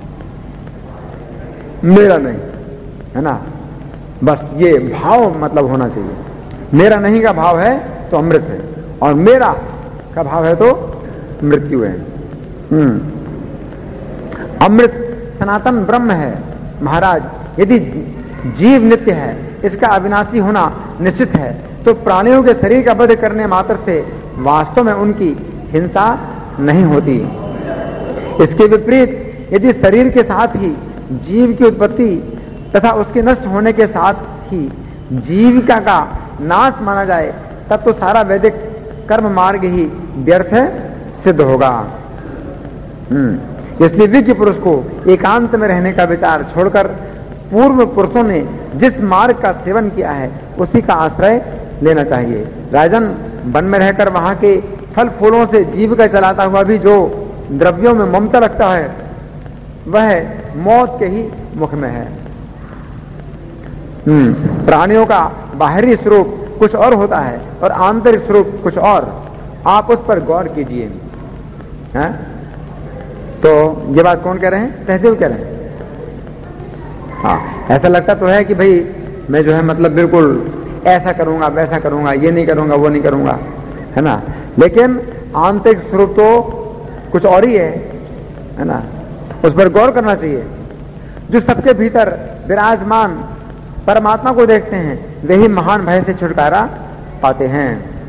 मेरा नहीं, है ना? बस ये भाव मतलब होना चाहिए। मेरा नहीं का भाव है तो अमृत है, और मेरा का भाव है तो मृत्यु है। हम्म अमृत सनातन ब्रह्म है महाराज। यदि जीव नित्य है, इसका अविनाशी होना निश्चित है, तो प्राणियों के शरीर का वध करने मात्र से वास्तव में उनकी हिंसा नहीं होती। इसके विपरीत यदि शरीर के साथ ही जीव की उत्पत्ति तथा उसके नष्ट होने के साथ ही जीविका का नाश माना जाए, तब तो सारा वैदिक कर्म मार्ग ही व्यर्थ सिद्ध होगा। हम्म इसलिए विज्ञ पुरुष को एकांत में रहने का विचार छोड़कर पूर्व पुरुषों ने जिस मार्ग का सेवन किया है, उसी का आश्रय लेना चाहिए। राजन, वन में रहकर वहां के फल फूलों से जीविका चलाता हुआ भी जो द्रव्यों में ममता रखता है, वह मौत के ही मुख में है। हम्म प्राणियों का बाहरी स्वरूप कुछ और होता है और आंतरिक स्वरूप कुछ और, आप उस पर गौर कीजिए। हैं? तो ये बात कौन कह रहे हैं? सहदेव कह रहे हैं। हाँ, ऐसा लगता तो है कि भाई मैं जो है मतलब बिल्कुल ऐसा करूंगा वैसा करूंगा, ये नहीं करूंगा वो नहीं करूंगा, है ना, लेकिन आंतरिक स्वरूप तो कुछ और ही है, है ना, उस पर गौर करना चाहिए। जो सबके भीतर विराजमान परमात्मा को देखते हैं वही महान भय से छुटकारा पाते हैं।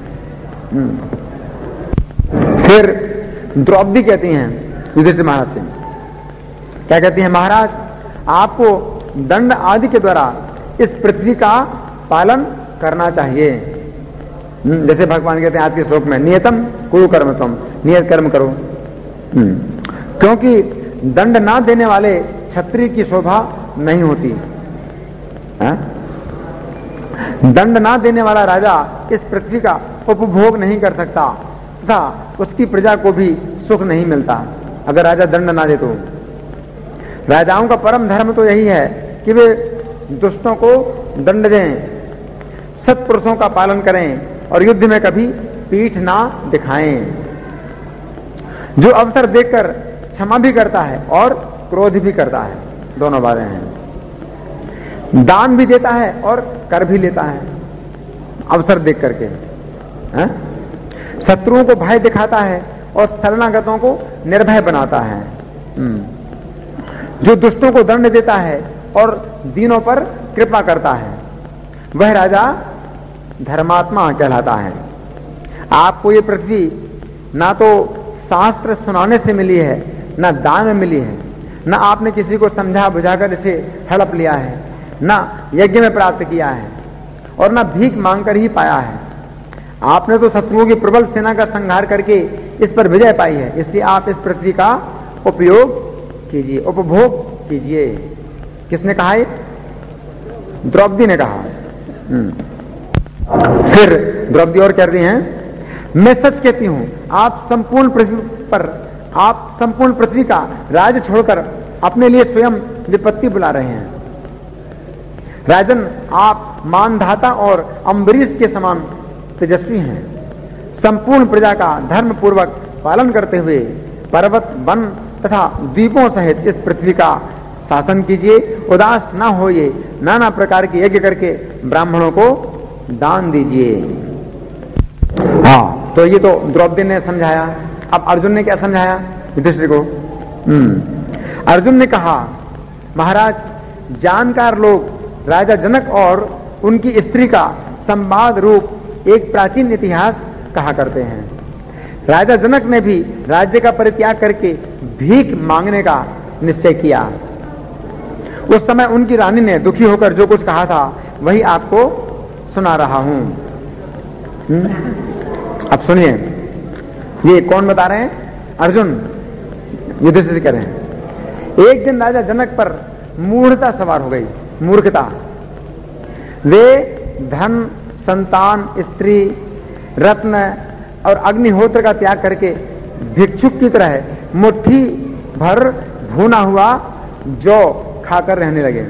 फिर द्रौपदी कहती हैं युधिष्ठिर महाराज से, क्या कहती हैं? महाराज, आपको दंड आदि के द्वारा इस पृथ्वी का पालन करना चाहिए। जैसे भगवान कहते हैं आज के श्लोक में, नियतम कुरु कर्म तुम, नियत कर्म करो। क्योंकि दंड ना देने वाले क्षत्रिय की शोभा नहीं होती। है? दंड ना देने वाला राजा इस पृथ्वी का उपभोग नहीं कर सकता तथा उसकी प्रजा को भी सुख नहीं मिलता अगर राजा दंड ना दे तो। राजाओं का परम धर्म तो यही है कि वे दुष्टों को दंड दें, सत्पुरुषों का पालन करें और युद्ध में कभी पीठ ना दिखाएं। जो अवसर देखकर क्षमा भी करता है और क्रोध भी करता है, दोनों बातें हैं। दान भी देता है और कर भी लेता है अवसर देख करके। है? शत्रुओं को भय दिखाता है और शरणागतों को निर्भय बनाता है। जो दुष्टों को दंड देता है और दीनों पर कृपा करता है वह राजा धर्मात्मा कहलाता है। आपको ये पृथ्वी ना तो शास्त्र सुनाने से मिली है, ना दान में मिली है, ना आपने किसी को समझा बुझाकर इसे हड़प लिया है, ना यज्ञ में प्राप्त किया है और ना भीख मांगकर ही पाया है। आपने तो शत्रुओं की प्रबल सेना का संहार करके इस पर विजय पाई है, इसलिए आप इस पृथ्वी का उपयोग कीजिए, उपभोग कीजिए। किसने कहा है? द्रौपदी ने कहा। फिर द्रौपदी और कह रही हैं, मैं सच कहती हूं आप संपूर्ण पृथ्वी पर आप संपूर्ण पृथ्वी का राज छोड़कर अपने लिए स्वयं विपत्ति बुला रहे हैं। राजन, आप मानधाता और अम्बरीश के समान तेजस्वी हैं। संपूर्ण प्रजा का धर्म पूर्वक पालन करते हुए पर्वत, वन तथा द्वीपों सहित इस पृथ्वी का शासन कीजिए। उदास ना होइए, नाना प्रकार के यज्ञ करके ब्राह्मणों को दान दीजिए। हाँ, तो ये तो द्रौपदी ने समझाया। अब अर्जुन ने क्या समझाया युधिष्ठिर को? हम्म अर्जुन ने कहा, महाराज, जानकार लोग राजा जनक और उनकी स्त्री का संवाद रूप एक प्राचीन इतिहास कहा करते हैं। राजा जनक ने भी राज्य का परित्याग करके भीख मांगने का निश्चय किया। उस समय उनकी रानी ने दुखी होकर जो कुछ कहा था वही आपको सुना रहा हूं। अब सुनिए, ये कौन बता रहे हैं? अर्जुन युधिष्ठिर से कह रहे हैं। एक दिन राजा जनक पर मूढ़ता सवार हो गई, मूर्खता। वे धन, संतान, स्त्री, रत्न और अग्निहोत्र का त्याग करके भिक्षुक की तरह मुट्ठी भर भुना हुआ जौ खाकर रहने लगे।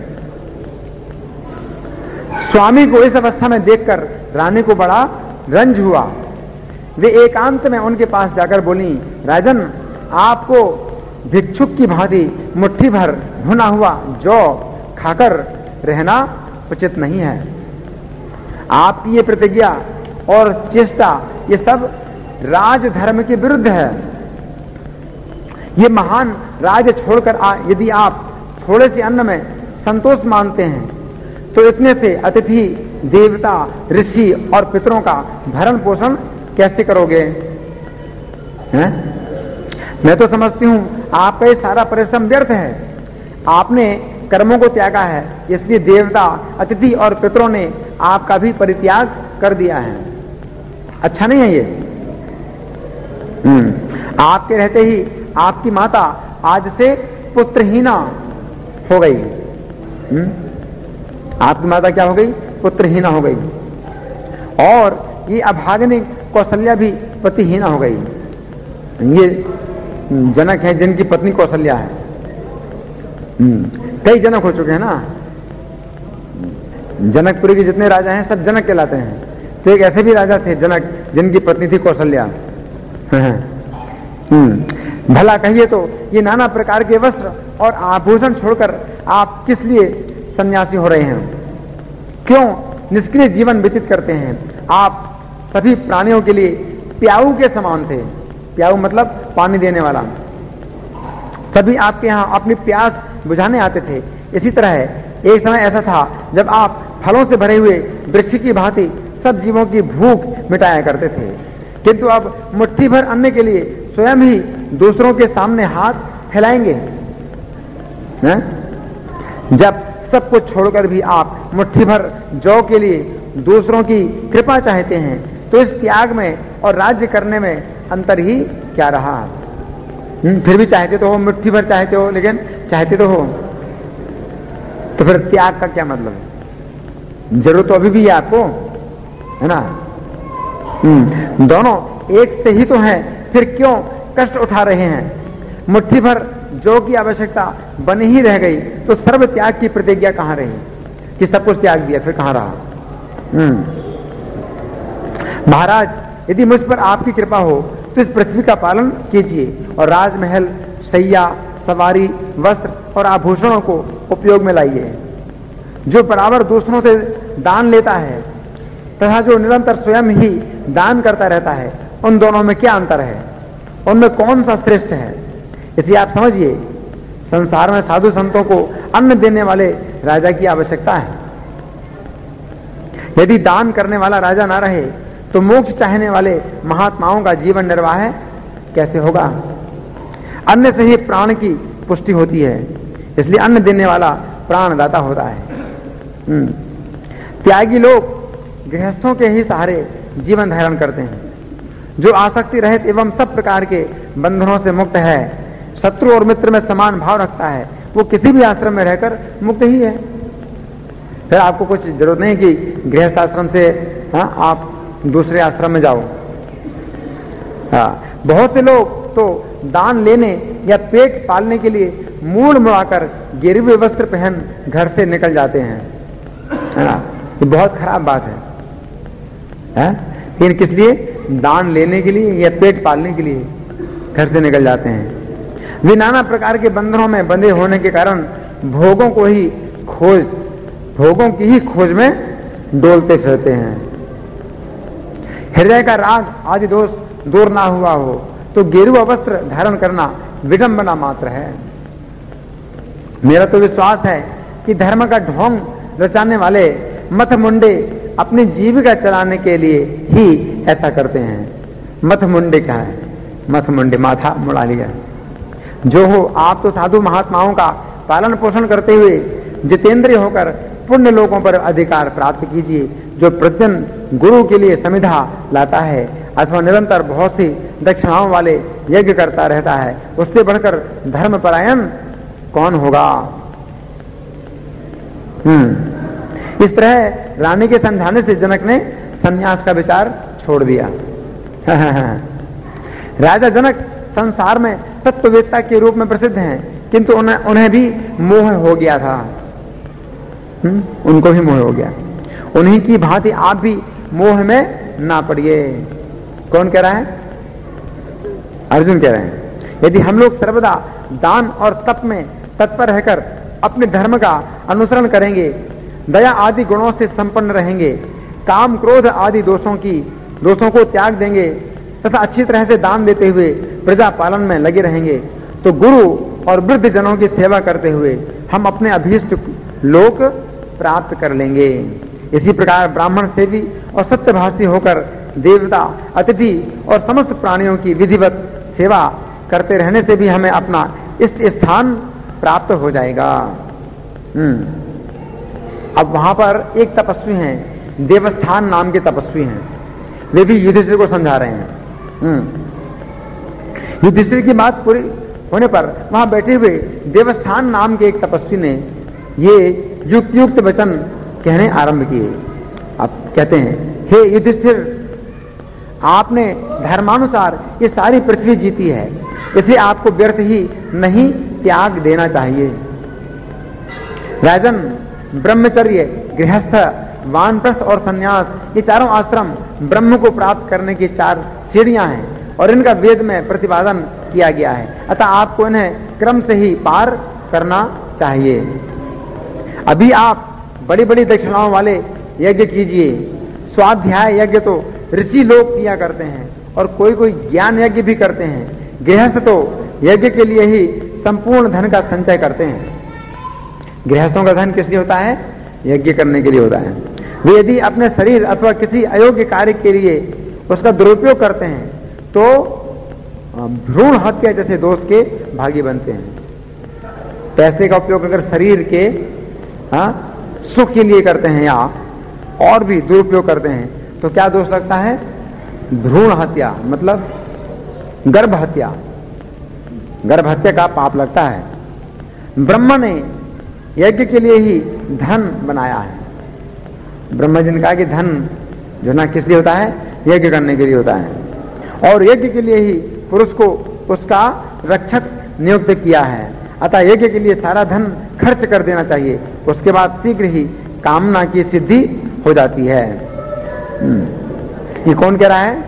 स्वामी को इस अवस्था में देखकर रानी को बड़ा रंज हुआ। वे एकांत में उनके पास जाकर बोली, राजन, आपको भिक्षुक की भांति मुट्ठी भर भुना हुआ जौ खाकर रहना उचित नहीं है। आपकी ये प्रतिज्ञा और चेष्टा ये सब राजधर्म के विरुद्ध है। ये महान राज्य छोड़कर यदि आप थोड़े से अन्न में संतोष मानते हैं तो इतने से अतिथि, देवता, ऋषि और पितरों का भरण पोषण कैसे करोगे? हैं? मैं तो समझती हूं आपका ये सारा परिश्रम व्यर्थ है। आपने कर्मों को त्यागा है, इसलिए देवता, अतिथि और पितरों ने आपका भी परित्याग कर दिया है। अच्छा नहीं है ये? हम्म आपके रहते ही आपकी माता आज से पुत्रहीना हो गई। हम्म आपकी माता क्या हो गई? पुत्रहीना हो गई। और ये अभागिनी कौशल्या भी पतिहीना हो गई। ये जनक है जिनकी पत्नी कौशल्या है। कई जनक हो चुके हैं ना। जनकपुरी के जितने राजा हैं सब जनक कहलाते हैं। तो एक ऐसे भी राजा थे जनक, जिनकी पत्नी थी कौशल्या। भला कहिए तो ये नाना प्रकार के वस्त्र और आभूषण छोड़कर आप किस लिए सन्यासी हो रहे हैं? क्यों निष्क्रिय जीवन व्यतीत करते हैं? आप सभी प्राणियों के लिए प्याऊ के समान थे। प्याऊ मतलब पानी देने वाला। सभी आपके यहाँ अपनी प्यास बुझाने आते थे। इसी तरह एक समय ऐसा था जब आप फलों से भरे हुए वृक्ष की भांति सब जीवों की भूख मिटाया करते थे, किंतु अब मुट्ठी भर अन्न के लिए स्वयं ही दूसरों के सामने हाथ फैलाएंगे। है? जब सब कुछ छोड़कर भी आप मुट्ठी भर जौ के लिए दूसरों की कृपा चाहते हैं, तो इस त्याग में और राज्य करने में अंतर ही क्या रहा? फिर भी चाहते तो हो, मुट्ठी भर चाहते हो, लेकिन चाहते तो हो, तो फिर त्याग का क्या मतलब है? जरूरत तो अभी भी है आपको, है ना? दोनों एक से ही तो हैं, फिर क्यों कष्ट उठा रहे हैं? मुट्ठी भर जो की आवश्यकता बनी ही रह गई तो सर्व त्याग की प्रतिज्ञा कहां रही कि सब कुछ त्याग दिया, फिर कहां रहा? महाराज, यदि मुझ पर आपकी कृपा हो तो इस पृथ्वी का पालन कीजिए और राजमहल, सैया, सवारी, वस्त्र और आभूषणों को उपयोग में लाइए। जो बराबर दूसरों से दान लेता है तथा जो निरंतर स्वयं ही दान करता रहता है, उन दोनों में क्या अंतर है? उनमें कौन सा श्रेष्ठ है? इसलिए आप समझिए, संसार में साधु संतों को अन्न देने वाले राजा की आवश्यकता है। यदि दान करने वाला राजा ना रहे तो मोक्ष चाहने वाले महात्माओं का जीवन निर्वाह कैसे होगा? अन्न से ही प्राण की पुष्टि होती है, इसलिए अन्न देने वाला प्राणदाता होता है। त्यागी लोग गृहस्थों के ही सहारे जीवन धारण करते हैं। जो आसक्ति रहित एवं सब प्रकार के बंधनों से मुक्त है, शत्रु और मित्र में समान भाव रखता है, वो किसी भी आश्रम में रहकर मुक्त ही है। फिर आपको कुछ जरूरत नहीं कि गृहस्थ आश्रम से हाँ, आप दूसरे आश्रम में जाओ। हाँ, बहुत से लोग तो दान लेने या पेट पालने के लिए मूड मुड़ाकर गिरवे वस्त्र पहन घर से निकल जाते हैं, है ना? ये बहुत खराब बात है, है? लेकिन किस लिए? दान लेने के लिए या पेट पालने के लिए घर से निकल जाते हैं। वे नाना प्रकार के बंधनों में बंधे होने के कारण भोगों को ही खोज भोगों की ही खोज में डोलते फिरते हैं। हृदय का राग आदि दोष दूर ना हुआ हो तो गेरुआ वस्त्र धारण करना विडंबना मात्र है। मेरा तो विश्वास है कि धर्म का ढोंग रचाने वाले मथ मुंडे अपनी जीविका चलाने के लिए ही ऐसा करते हैं। मथ मुंडे क्या है? मथ मुंडे, माथा मुड़ा लिया। जो हो, आप तो साधु महात्माओं का पालन पोषण करते हुए जितेंद्रिय होकर पुण्य लोगों पर अधिकार प्राप्त कीजिए। जो प्रतिदिन गुरु के लिए समिधा लाता है अथवा निरंतर बहुत सी दक्षिणाओं वाले यज्ञ करता रहता है, उससे बढ़कर धर्मपरायण कौन होगा? हम्म इस तरह रानी के समझाने से जनक ने संन्यास का विचार छोड़ दिया। राजा जनक संसार में तत्ववेत्ता के रूप में प्रसिद्ध हैं, किंतु उन्हें उन्हें भी मोह हो गया था। हुँ? उनको भी मोह हो गया। उन्हीं की भांति आप भी मोह में ना पड़िए। कौन कह रहा है? अर्जुन कह रहे हैं। यदि हम लोग सर्वदा दान और तप में तत्पर रहकर अपने धर्म का अनुसरण करेंगे, दया आदि गुणों से संपन्न रहेंगे, काम क्रोध आदि दोषों की दोषों को त्याग देंगे तथा अच्छी तरह से दान देते हुए प्रजा पालन में लगे रहेंगे, तो गुरु और वृद्ध जनों की सेवा करते हुए हम अपने अभीष्ट लोक प्राप्त कर लेंगे। इसी प्रकार ब्राह्मण सेवी और सत्यभाषी होकर देवता, अतिथि और समस्त प्राणियों की विधिवत सेवा करते रहने से भी हमें अपना इष्ट स्थान प्राप्त हो जाएगा। हम्म अब वहां पर एक तपस्वी हैं, देवस्थान नाम के तपस्वी हैं, वे भी युधिष्ठिर को समझा रहे हैं। हम्म युधिष्ठिर की बात पूरी होने पर वहां बैठे हुए देवस्थान नाम के एक तपस्वी ने ये युक्त युक्त वचन कहने आरंभ किए। अब कहते हैं, हे युधिष्ठिर, आपने धर्मानुसार ये सारी पृथ्वी जीती है, इसलिए आपको व्यर्थ ही नहीं त्याग देना चाहिए। राजन, ब्रह्मचर्य, गृहस्थ, वानप्रस्थ और संन्यास, ये चारों आश्रम ब्रह्म को प्राप्त करने की चार सीढ़ियां हैं और इनका वेद में प्रतिपादन किया गया है। अतः आपको इन्हें क्रम से ही पार करना चाहिए। अभी आप बड़ी बड़ी दक्षिणाओं वाले यज्ञ कीजिए। स्वाध्याय यज्ञ तो ऋषि लोग किया करते हैं और कोई कोई ज्ञान यज्ञ भी करते हैं। गृहस्थ तो यज्ञ के लिए ही संपूर्ण धन का संचय करते हैं। गृहस्थों का धन किस लिए होता है? यज्ञ करने के लिए होता है। वे यदि अपने शरीर अथवा किसी अयोग्य कार्य के लिए उसका दुरुपयोग करते हैं तो भ्रूण हत्या जैसे दोष के भागी बनते हैं। पैसे का उपयोग अगर शरीर के हाँ, सुख के लिए करते हैं या और भी दुरुपयोग करते हैं तो क्या दोष लगता है? भ्रूण हत्या, मतलब गर्भ हत्या। गर्भ हत्या का पाप लगता है। ब्रह्मा ने यज्ञ के लिए ही धन बनाया है। ब्रह्मा जी ने कहा कि धन जो ना किस लिए होता है? यज्ञ करने के लिए होता है और यज्ञ के लिए ही पुरुष को उसका रक्षक नियुक्त किया है। अतः यज्ञ के लिए सारा धन खर्च कर देना चाहिए, उसके बाद शीघ्र ही कामना की सिद्धि हो जाती है। ये कौन कह रहा है?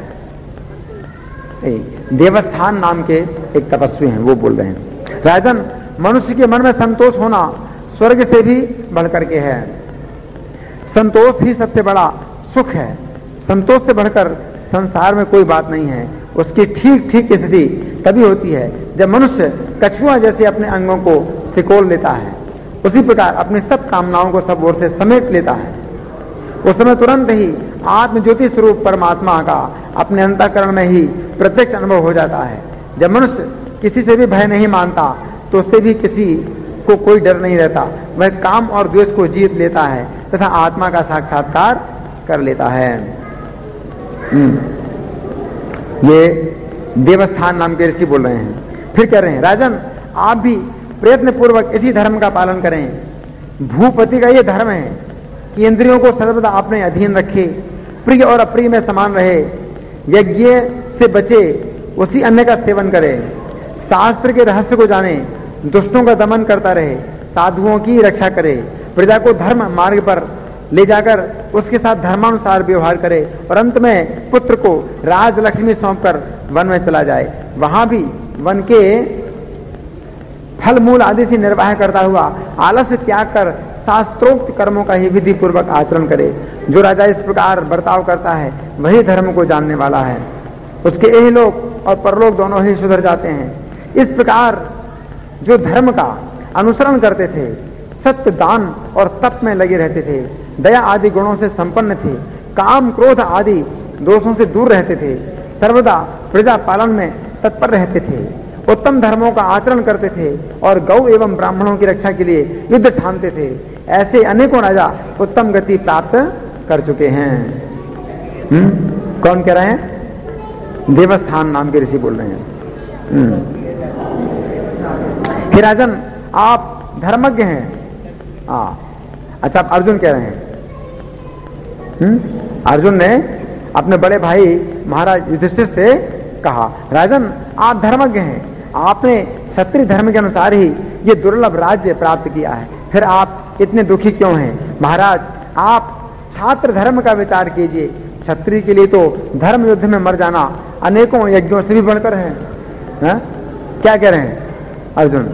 देवस्थान नाम के एक तपस्वी हैं, वो बोल रहे हैं। राजन, मनुष्य के मन में संतोष होना स्वर्ग से भी बढ़कर के है। संतोष ही सबसे बड़ा सुख है। संतोष से बढ़कर संसार में कोई बात नहीं है। उसकी ठीक ठीक स्थिति तभी होती है जब मनुष्य कछुआ जैसे अपने अंगों को सिकोड़ लेता है, उसी प्रकार अपनी सब कामनाओं को सब ओर से समेट लेता है। उस समय तुरंत ही आत्म ज्योति स्वरूप परमात्मा का अपने अंतःकरण में ही प्रत्यक्ष अनुभव हो जाता है। जब मनुष्य किसी से भी भय नहीं मानता तो उससे भी किसी को कोई डर नहीं रहता। वह काम और द्वेष को जीत लेता है तथा आत्मा का साक्षात्कार कर लेता है। ये देवस्थान नाम के ऋषि बोल रहे हैं। फिर कह रहे हैं, राजन आप भी प्रयत्न पूर्वक इसी धर्म का पालन करें। भूपति का ये धर्म है कि इंद्रियों को सर्वदा अपने अधीन रखे, प्रिय और अप्रिय में समान रहे, यज्ञ से बचे, उसी अन्न का सेवन करे, शास्त्र के रहस्य को जाने, दुष्टों का दमन करता रहे, साधुओं की रक्षा करे, प्रजा को धर्म मार्ग पर ले जाकर उसके साथ धर्मानुसार व्यवहार करे और अंत में पुत्र को राज लक्ष्मी सौंपकर वन में चला जाए। वहां भी वन के फल मूल आदि से निर्वाह करता हुआ आलस्य त्याग कर शास्त्रोक्त कर्मों का ही विधि पूर्वक आचरण करे। जो राजा इस प्रकार बर्ताव करता है वही धर्म को जानने वाला है। उसके यही लोक और परलोक दोनों ही सुधर जाते हैं। इस प्रकार जो धर्म का अनुसरण करते थे, सत्य, दान और तप में लगे रहते थे, दया आदि गुणों से संपन्न थे, काम क्रोध आदि दोषों से दूर रहते थे, सर्वदा प्रजा पालन में तत्पर रहते थे, उत्तम धर्मों का आचरण करते थे और गौ एवं ब्राह्मणों की रक्षा के लिए युद्ध ठानते थे, ऐसे अनेकों राजा उत्तम गति प्राप्त कर चुके हैं। हुँ? कौन कह रहे हैं? देवस्थान नाम के ऋषि बोल रहे हैं। फिर राजन आप धर्मज्ञ हैं। आ, अच्छा, आप अर्जुन कह रहे हैं। हुँ? अर्जुन ने अपने बड़े भाई महाराज युधिष्ठिर से कहा, राजन आप धर्मज्ञ हैं, आपने क्षत्रिय धर्म के अनुसार ही ये दुर्लभ राज्य प्राप्त किया है, फिर आप इतने दुखी क्यों हैं? महाराज आप छात्र धर्म का विचार कीजिए। क्षत्रिय के लिए तो धर्म युद्ध में मर जाना अनेकों यज्ञों से भी बढ़कर है। हा? क्या कह रहे हैं अर्जुन?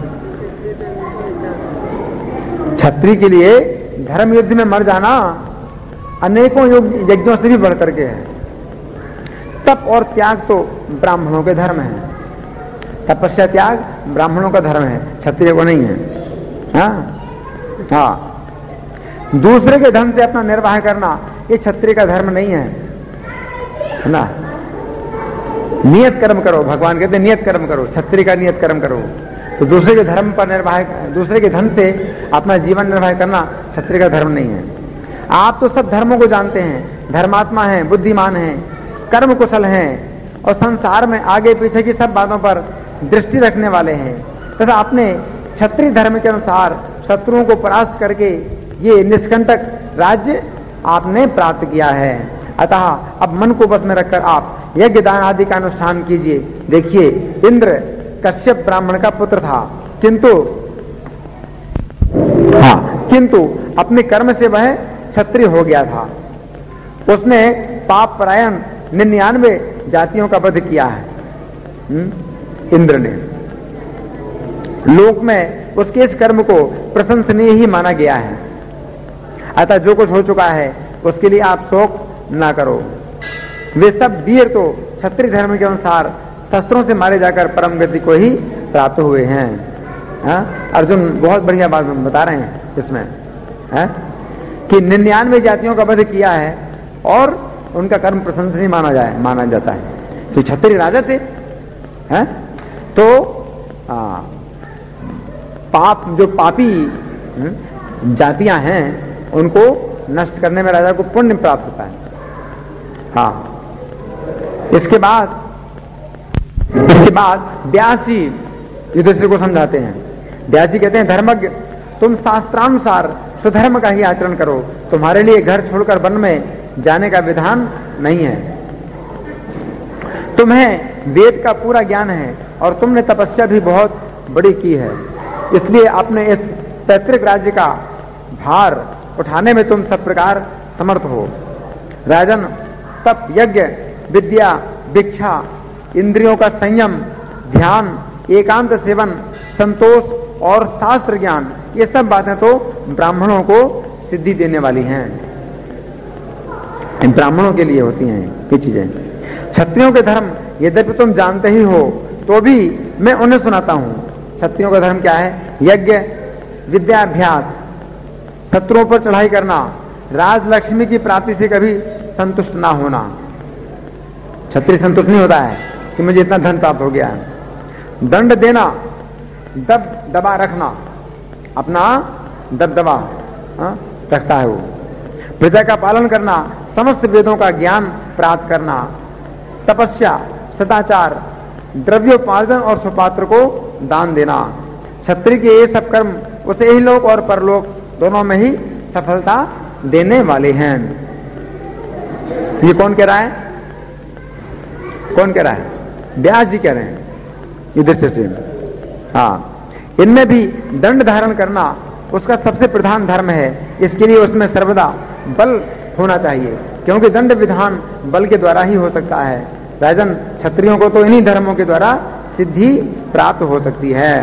क्षत्रिय के लिए धर्म युद्ध में मर जाना अनेकों यज्ञों से भी बढ़कर के है। तप और त्याग तो ब्राह्मणों के धर्म है। तपस्या त्याग ब्राह्मणों का धर्म है, क्षत्रिय को नहीं है। हाँ हाँ दूसरे के धन से अपना निर्वाह करना ये क्षत्रिय का धर्म नहीं है, है ना। नियत कर्म करो, भगवान कहते हैं नियत कर्म करो, क्षत्रिय का नियत कर्म करो। तो दूसरे के धर्म पर निर्वाह, दूसरे के धन से अपना जीवन निर्वाह करना क्षत्रिय का धर्म नहीं है। आप तो सब धर्मों को जानते हैं, धर्मात्मा हैं, बुद्धिमान हैं, कर्म कुशल हैं और संसार में आगे पीछे की सब बातों पर दृष्टि रखने वाले हैं तथा अपने क्षत्रिय धर्म के अनुसार शत्रुओं को परास्त करके ये निष्कंटक राज्य आपने प्राप्त किया है। अतः अब मन को बस में रखकर आप यज्ञ दान आदि का अनुष्ठान कीजिए। देखिए, इंद्र कश्यप ब्राह्मण का पुत्र था, किंतु हाँ किंतु अपने कर्म से वह क्षत्रिय हो गया था। उसने पाप परायण निन्यानवे जातियों का वध किया है। हुँ? इंद्र ने लोक में उसके इस कर्म को प्रशंसनीय ही माना गया है। अतः जो कुछ हो चुका है उसके लिए आप शोक ना करो। वे सब वीर तो क्षत्रिय धर्म के अनुसार शस्त्रों से मारे जाकर परम गति को ही प्राप्त हुए हैं। हा? अर्जुन बहुत बढ़िया बात बता रहे हैं इसमें, है कि निन्यानवे जातियों का वध किया है और उनका कर्म प्रशंसनीय माना जाए माना जाता है। तो क्षत्रिय राजा थे, हैं? तो आ, पाप जो पापी जातियां हैं उनको नष्ट करने में राजा को पुण्य प्राप्त होता है। हाँ, इसके बाद इसके बाद व्यास जी युधिष्ठिर को समझाते हैं। व्यास जी कहते हैं, धर्मज्ञ तुम शास्त्रानुसार स्वधर्म का ही आचरण करो। तुम्हारे लिए घर छोड़कर वन में जाने का विधान नहीं है। तुम्हें वेद का पूरा ज्ञान है और तुमने तपस्या भी बहुत बड़ी की है, इसलिए अपने इस पैतृक राज्य का भार उठाने में तुम सब प्रकार समर्थ हो। राजन, तप, यज्ञ, विद्या, भिक्षा, इंद्रियों का संयम, ध्यान, एकांत सेवन, संतोष और शास्त्र ज्ञान, ये सब बातें तो ब्राह्मणों को सिद्धि देने वाली हैं। इन ब्राह्मणों के लिए होती हैं ये चीजें। क्षत्रियों के धर्म यद्यपि तुम जानते ही हो तो भी मैं उन्हें सुनाता हूं। क्षत्रियों का धर्म क्या है? यज्ञ, विद्याभ्यास, शत्रुओं पर चढ़ाई करना, राजलक्ष्मी की प्राप्ति से कभी संतुष्ट ना होना। क्षत्रिय संतुष्ट नहीं होता है कि मुझे इतना धन प्राप्त हो गया है। दंड देना, दब दबा रखना, अपना दबदबा रखता है वो। प्रजा का पालन करना, समस्त वेदों का ज्ञान प्राप्त करना, तपस्या, सदाचार, द्रव्योपार्जन और सुपात्र को दान देना। क्षत्रिय के ये सब कर्म उसे इहलोक और परलोक दोनों में ही सफलता देने वाले हैं। ये कौन कह रहा है? कौन कह रहा है? व्यास जी कह रहे हैं युधिष्ठिर से। हाँ, इनमें भी दंड धारण करना उसका सबसे प्रधान धर्म है। इसके लिए उसमें सर्वदा बल होना चाहिए, क्योंकि दंड विधान बल के द्वारा ही हो सकता है। राजन, क्षत्रियों को तो इन्हीं धर्मों के द्वारा सिद्धि प्राप्त हो सकती है।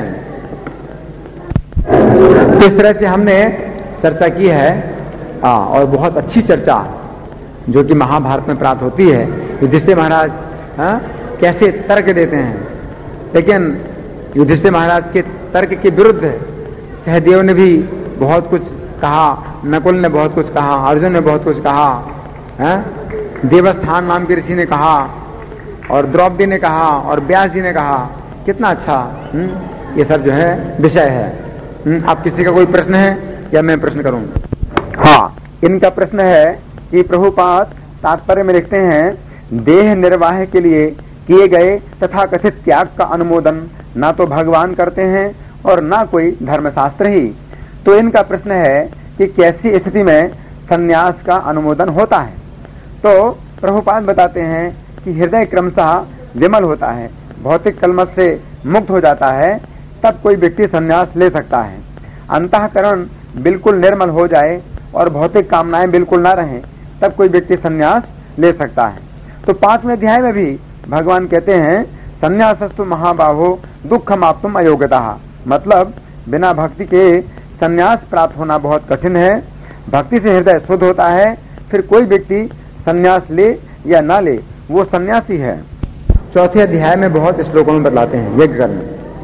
इस तरह से हमने चर्चा की है, आ, और बहुत अच्छी चर्चा जो कि महाभारत में प्राप्त होती है। युधिष्ठिर महाराज आ, कैसे तर्क देते हैं, लेकिन युधिष्ठिर महाराज के तर्क के विरुद्ध सहदेव ने भी बहुत कुछ कहा, नकुल ने बहुत कुछ कहा, अर्जुन ने बहुत कुछ कहा, है? देवस्थान नाम के ऋषि ने कहा, और द्रौपदी ने कहा, और व्यास जी ने कहा। कितना अच्छा हुँ? ये सब जो है विषय है। हुँ? आप किसी का कोई प्रश्न है या मैं प्रश्न करूं? हाँ, इनका प्रश्न है कि प्रभुपाद तात्पर्य में लिखते हैं, देह निर्वाह के लिए किए गए तथा कथित त्याग का अनुमोदन ना तो भगवान करते हैं और ना कोई धर्मशास्त्र ही। तो इनका प्रश्न है कि कैसी स्थिति में संन्यास का अनुमोदन होता है। तो प्रभुपाद बताते हैं कि हृदय क्रमशः विमल होता है, भौतिक कलमश से मुक्त हो जाता है, तब कोई व्यक्ति संन्यास ले सकता है। अंतःकरण बिल्कुल निर्मल हो जाए और भौतिक कामनाएं बिल्कुल ना रहें, तब कोई व्यक्ति संन्यास ले सकता है। तो पांचवें अध्याय में भी भगवान कहते हैं, संन्यासस्तु महाबाहो दुःखमाप्तुम अयोग्यतः, मतलब बिना भक्ति के संन्यास प्राप्त होना बहुत कठिन है। भक्ति से हृदय शुद्ध होता है, फिर कोई व्यक्ति संन्यास ले या ना ले, वो सन्यासी है। चौथे अध्याय में बहुत श्लोकों में बतलाते हैं यज्ञ करना,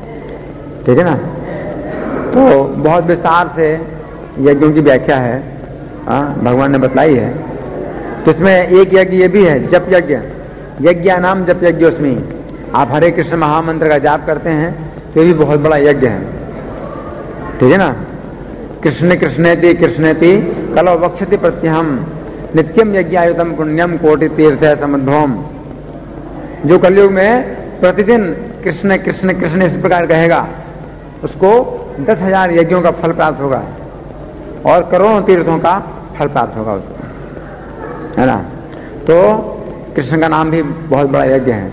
ठीक है ना। तो बहुत विस्तार से यज्ञों की व्याख्या है, आ, भगवान ने बतलाई है। तो इसमें एक यज्ञ ये भी है, जप यज्ञ, यज्ञ नाम जप यज्ञ। उसमें आप हरे कृष्ण महामंत्र का जाप करते हैं तो ये भी बहुत बड़ा यज्ञ है, ठीक है ना। कृष्ण कृष्णेति कृष्णेति कलो वक्षति प्रत्यहम नित्यम यज्ञायुतम पुण्यम कोटि तीर्थ समुद्भवम। जो कलयुग में प्रतिदिन कृष्ण कृष्ण कृष्ण इस प्रकार कहेगा, उसको दस हजार यज्ञों का फल प्राप्त होगा और करोड़ों तीर्थों का फल प्राप्त होगा उसको, है ना। तो कृष्ण का नाम भी बहुत बड़ा यज्ञ है,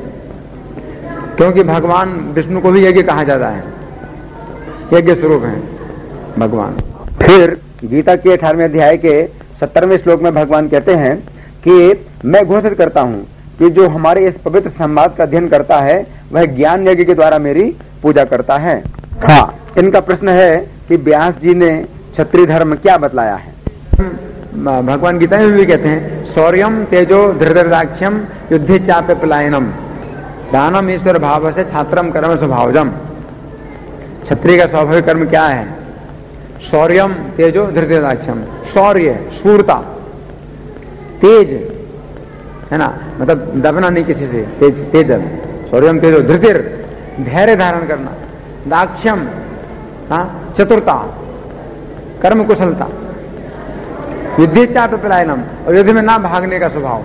क्योंकि भगवान विष्णु को भी यज्ञ कहा जाता है, यज्ञ स्वरूप है भगवान। फिर गीता के अठारहवें अध्याय के सत्तरवें श्लोक में भगवान कहते हैं कि मैं घोषित करता हूं कि जो हमारे इस पवित्र संवाद का अध्ययन करता है वह ज्ञान यज्ञ के द्वारा मेरी पूजा करता है। हाँ, इनका प्रश्न है कि व्यास जी ने क्षत्रिय धर्म क्या बतलाया है। भगवान गीता में भी कहते हैं शौर्यम तेजो धृतराक्ष्यम युद्धे चाप्य पलायनम दानम ईश्वर भाव से छात्रम कर्म स्वभावजम। क्षत्रिय का स्वाभाविक कर्म क्या है? शौर्यम तेजो धृतराक्ष्यम। शौर्य शूरता, तेज है ना, मतलब दबना नहीं किसी से, तेज तेज शौर्यम तेजो धृतिर धैर्य धारण करना, दाक्ष्यम हाँ चतुरता, कर्म कुशलता, युद्धे चाप पलायनम और युद्ध में ना भागने का स्वभाव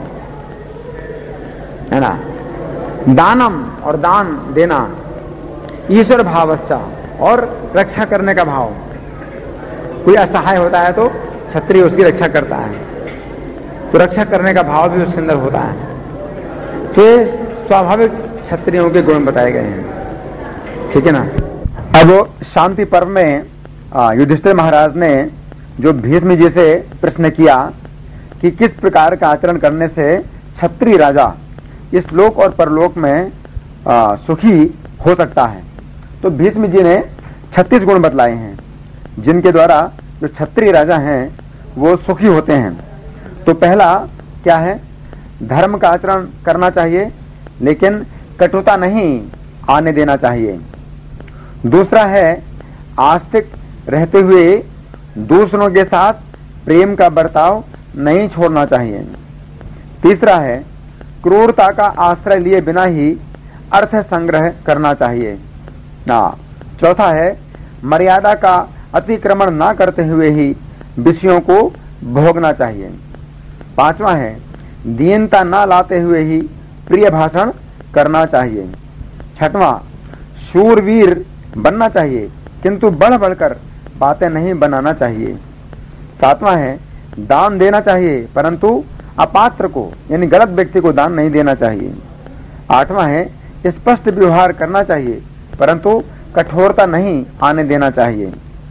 है ना, दानम और दान देना, ईश्वर भावश्चा और रक्षा करने का भाव। कोई असहाय होता है तो क्षत्रिय उसकी रक्षा करता है, तो रक्षा करने का भाव भी उसके अंदर होता है। तो स्वाभाविक क्षत्रियों के गुण बताए गए हैं, ठीक है ना। अब शांति पर्व में युधिष्ठिर महाराज ने जो भीष्म जी से प्रश्न किया कि किस प्रकार का आचरण करने से क्षत्रिय राजा इस लोक और परलोक में आ, सुखी हो सकता है, तो भीष्म जी ने छत्तीस गुण बतलाए हैं जिनके द्वारा जो क्षत्रिय राजा हैं वो सुखी होते हैं। तो पहला क्या है? धर्म का आचरण करना चाहिए लेकिन कटुता नहीं आने देना चाहिए। दूसरा है आस्तिक रहते हुए दूसरों के साथ प्रेम का बर्ताव नहीं छोड़ना चाहिए। तीसरा है क्रूरता का आश्रय लिए बिना ही अर्थ संग्रह करना चाहिए ना। चौथा है मर्यादा का अतिक्रमण ना करते हुए ही विषयों को भोगना चाहिए। पांचवा है दीनता ना लाते हुए ही प्रिय भाषण करना चाहिए। छठवां शूरवीर बनना चाहिए किंतु बढ़ बढ़कर बातें नहीं बनाना चाहिए। सातवां है दान देना चाहिए परंतु अपात्र को यानी गलत व्यक्ति को दान नहीं देना चाहिए। आठवां है स्पष्ट व्यवहार करना चाहिए परंतु कठोरता नहीं आने देना चाहिए।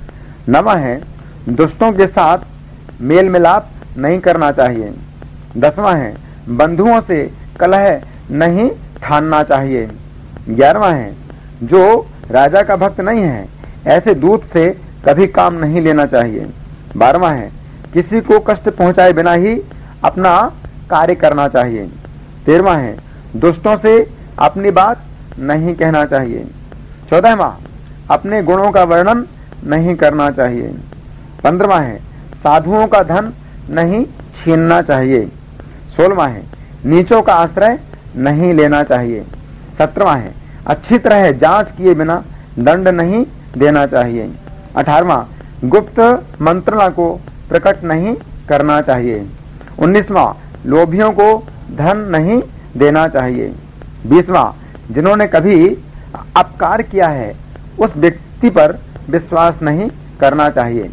नवां है दुष्टों के साथ मेल मिलाप नहीं करना चाहिए। दसवां है बंधुओं से कलह नहीं ठानना चाहिए। ग्यारहवां है जो राजा का भक्त नहीं है ऐसे दूत से कभी काम नहीं लेना चाहिए। बारहवां है किसी को कष्ट पहुंचाए बिना ही अपना कार्य करना चाहिए। तेरहवां है दुष्टों से अपनी बात नहीं कहना चाहिए। चौदहवां अपने गुणों का वर्णन नहीं करना चाहिए। पंद्रहवां है साधुओं का धन नहीं छीनना चाहिए। सोलहवां है नीचों का आश्रय नहीं लेना चाहिए। सत्रहवां है अच्छी तरह जांच किए बिना दंड नहीं देना चाहिए। अठारहवां गुप्त मंत्रणा को प्रकट नहीं करना चाहिए। उन्नीसवां लोभियों को धन नहीं देना चाहिए। बीसवां जिन्होंने कभी अपकार किया है उस व्यक्ति पर विश्वास नहीं करना चाहिए।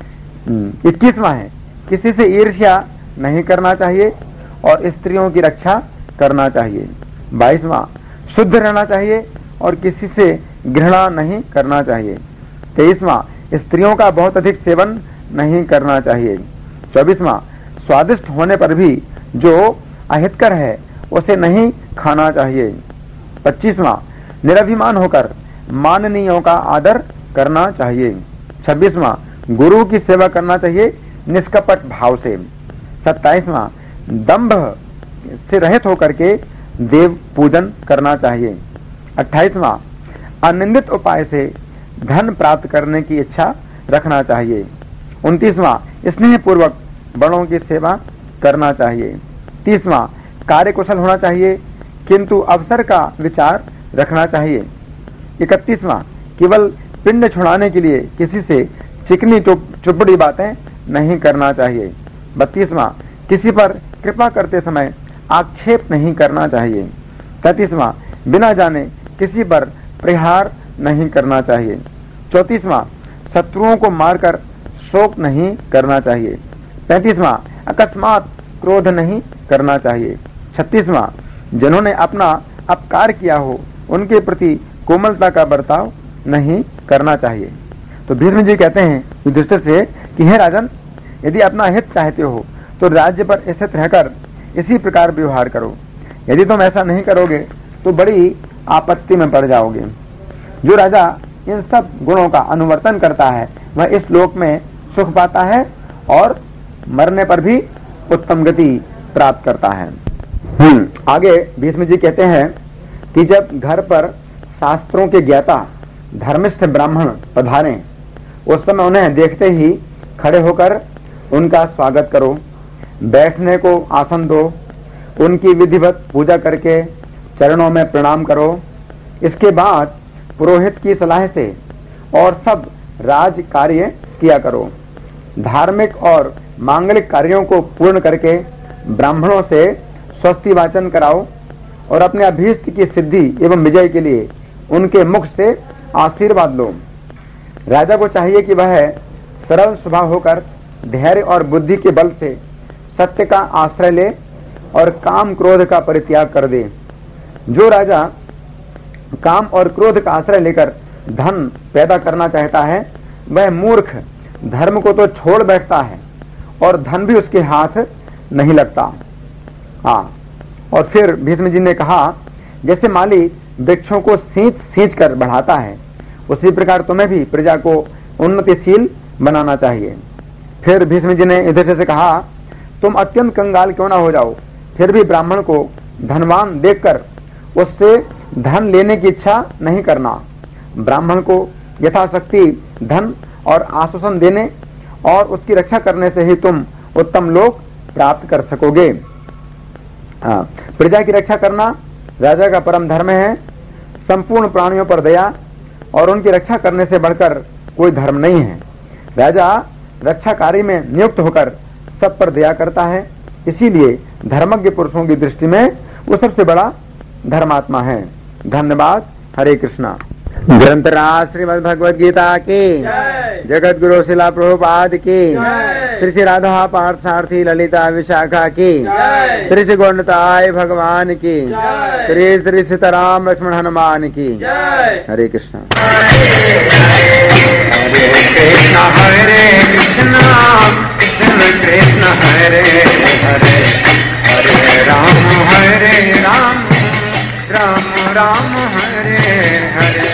इक्कीसवां है किसी से ईर्ष्या नहीं करना चाहिए और स्त्रियों की रक्षा करना चाहिए। बाईसवां शुद्ध रहना चाहिए और किसी से घृणा नहीं करना चाहिए। तेईसवां स्त्रियों का बहुत अधिक सेवन नहीं करना चाहिए। चौबीसवां स्वादिष्ट होने पर भी जो अहितकर है उसे नहीं खाना चाहिए। पच्चीसवां निरभिमान होकर माननीयों का आदर करना चाहिए। छब्बीसवां गुरु की सेवा करना चाहिए निष्कपट भाव से। सत्ताईसवां दंभ से रहित होकर के देव पूजन करना चाहिए। अट्ठाईसवां अनिंदित उपाय से धन प्राप्त करने की इच्छा रखना चाहिए। उनतीसवां स्नेह पूर्वक बड़ों की सेवा करना चाहिए। तीसवां कार्य कुशल होना चाहिए किंतु अवसर का विचार रखना चाहिए। इकतीसवां केवल पिंड छुड़ाने के लिए किसी से चिकनी चुपड़ी बातें नहीं करना चाहिए। बत्तीसवां किसी पर कृपा करते समय आक्षेप नहीं करना चाहिए। तैतीसवां बिना जाने किसी पर प्रहार नहीं करना चाहिए। चौतीसवां शत्रुओं को मारकर शोक नहीं करना चाहिए। पैंतीसवां अकस्मात क्रोध नहीं करना चाहिए। छत्तीसवां जिन्होंने अपना अपकार किया हो उनके प्रति कोमलता का बर्ताव नहीं करना चाहिए। तो भीष्म जी कहते हैं युधिष्ठिर से कि हे राजन, यदि अपना हित चाहते हो तो राज्य पर स्थित रहकर इसी प्रकार व्यवहार करो। यदि तुम ऐसा नहीं करोगे तो बड़ी आपत्ति में पड़ जाओगे। जो राजा इन सब गुणों का अनुवर्तन करता है वह इस लोक में सुख पाता है और मरने पर भी उत्तम गति प्राप्त करता है। हम्म आगे भीष्म जी कहते हैं कि जब घर पर शास्त्रों के ज्ञाता धर्मिष्ठ ब्राह्मण पधारें उस समय उन्हें देखते ही खड़े होकर उनका स्वागत करो, बैठने को आसन दो, उनकी विधिवत पूजा करके चरणों में प्रणाम करो। इसके बाद पुरोहित की सलाह से और सब राज कार्य किया करो। धार्मिक और मांगलिक कार्यों को पूर्ण करके ब्राह्मणों से स्वस्ति वाचन कराओ और अपने अभीष्ट की सिद्धि एवं विजय के लिए उनके मुख से आशीर्वाद लो। राजा को चाहिए कि वह सरल स्वभाव होकर धैर्य और बुद्धि के बल से सत्य का आश्रय ले और काम क्रोध का परित्याग कर दे। जो राजा काम और क्रोध का आश्रय लेकर धन पैदा करना चाहता है वह मूर्ख धर्म को तो छोड़ बैठता है और धन भी उसके हाथ नहीं लगता। हाँ, और फिर भीष्म जी ने कहा, जैसे माली वृक्षों को सींच सींच कर बढ़ाता है उसी प्रकार तुम्हें भी प्रजा को उन्नतिशील बनाना चाहिए। फिर भीष्म जी ने इधर से कहा, तुम अत्यंत कंगाल क्यों ना हो जाओ, फिर भी ब्राह्मण को धनवान देखकर उससे धन लेने की इच्छा नहीं करना। ब्राह्मण को यथाशक्ति धन और आश्वासन देने और उसकी रक्षा करने से ही तुम उत्तम लोक प्राप्त कर सकोगे। प्रजा की रक्षा करना राजा का परम धर्म है। संपूर्ण प्राणियों पर दया और उनकी रक्षा करने से बढ़कर कोई धर्म नहीं है। राजा रक्षा कार्य में नियुक्त होकर सब पर दया करता है, इसीलिए धर्मज्ञ पुरुषों की दृष्टि में वो सबसे बड़ा धर्मात्मा है। धन्यवाद। हरे कृष्णा। ग्रंथराज श्रीमद् भगवद गीता की, जगत गुरु शिला प्रभुपाद की, श्री श्री राधा पार्थार्थी ललिता विशाखा की, श्री श्री गौणताय भगवान की, श्री श्री सीताराम लक्ष्मण हनुमान की। हरे कृष्णा। हरे कृष्णा हरे कृष्णा कृष्ण कृष्ण हरे हरे, हरे राम हरे राम राम राम हरे हरे।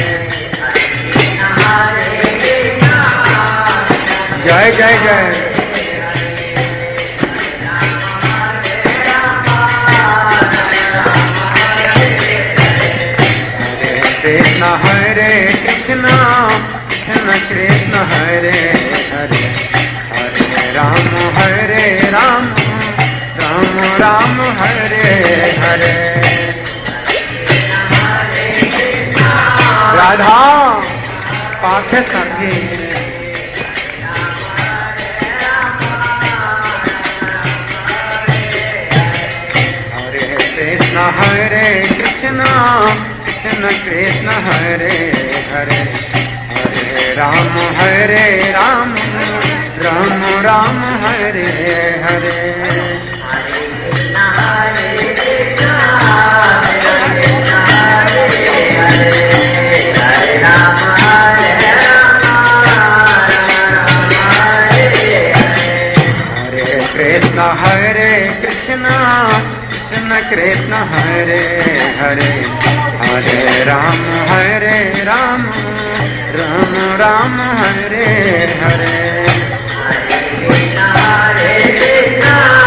जय जय जय। हरे कृष्ण हरे कृष्ण कृष्ण कृष्ण हरे हरे, हरे राम हरे राम राम राम हरे हरे। राधा पाठ सखी हरे कृष्ण कृष्ण कृष्ण हरे हरे, हरे राम हरे राम राम राम हरे हरे। कृष्ण हरे कृष्ण कृष्ण कृष्ण हरे हरे, हरे राम हरे राम राम राम हरे हरे। हरे कृष्ण हरे कृष्ण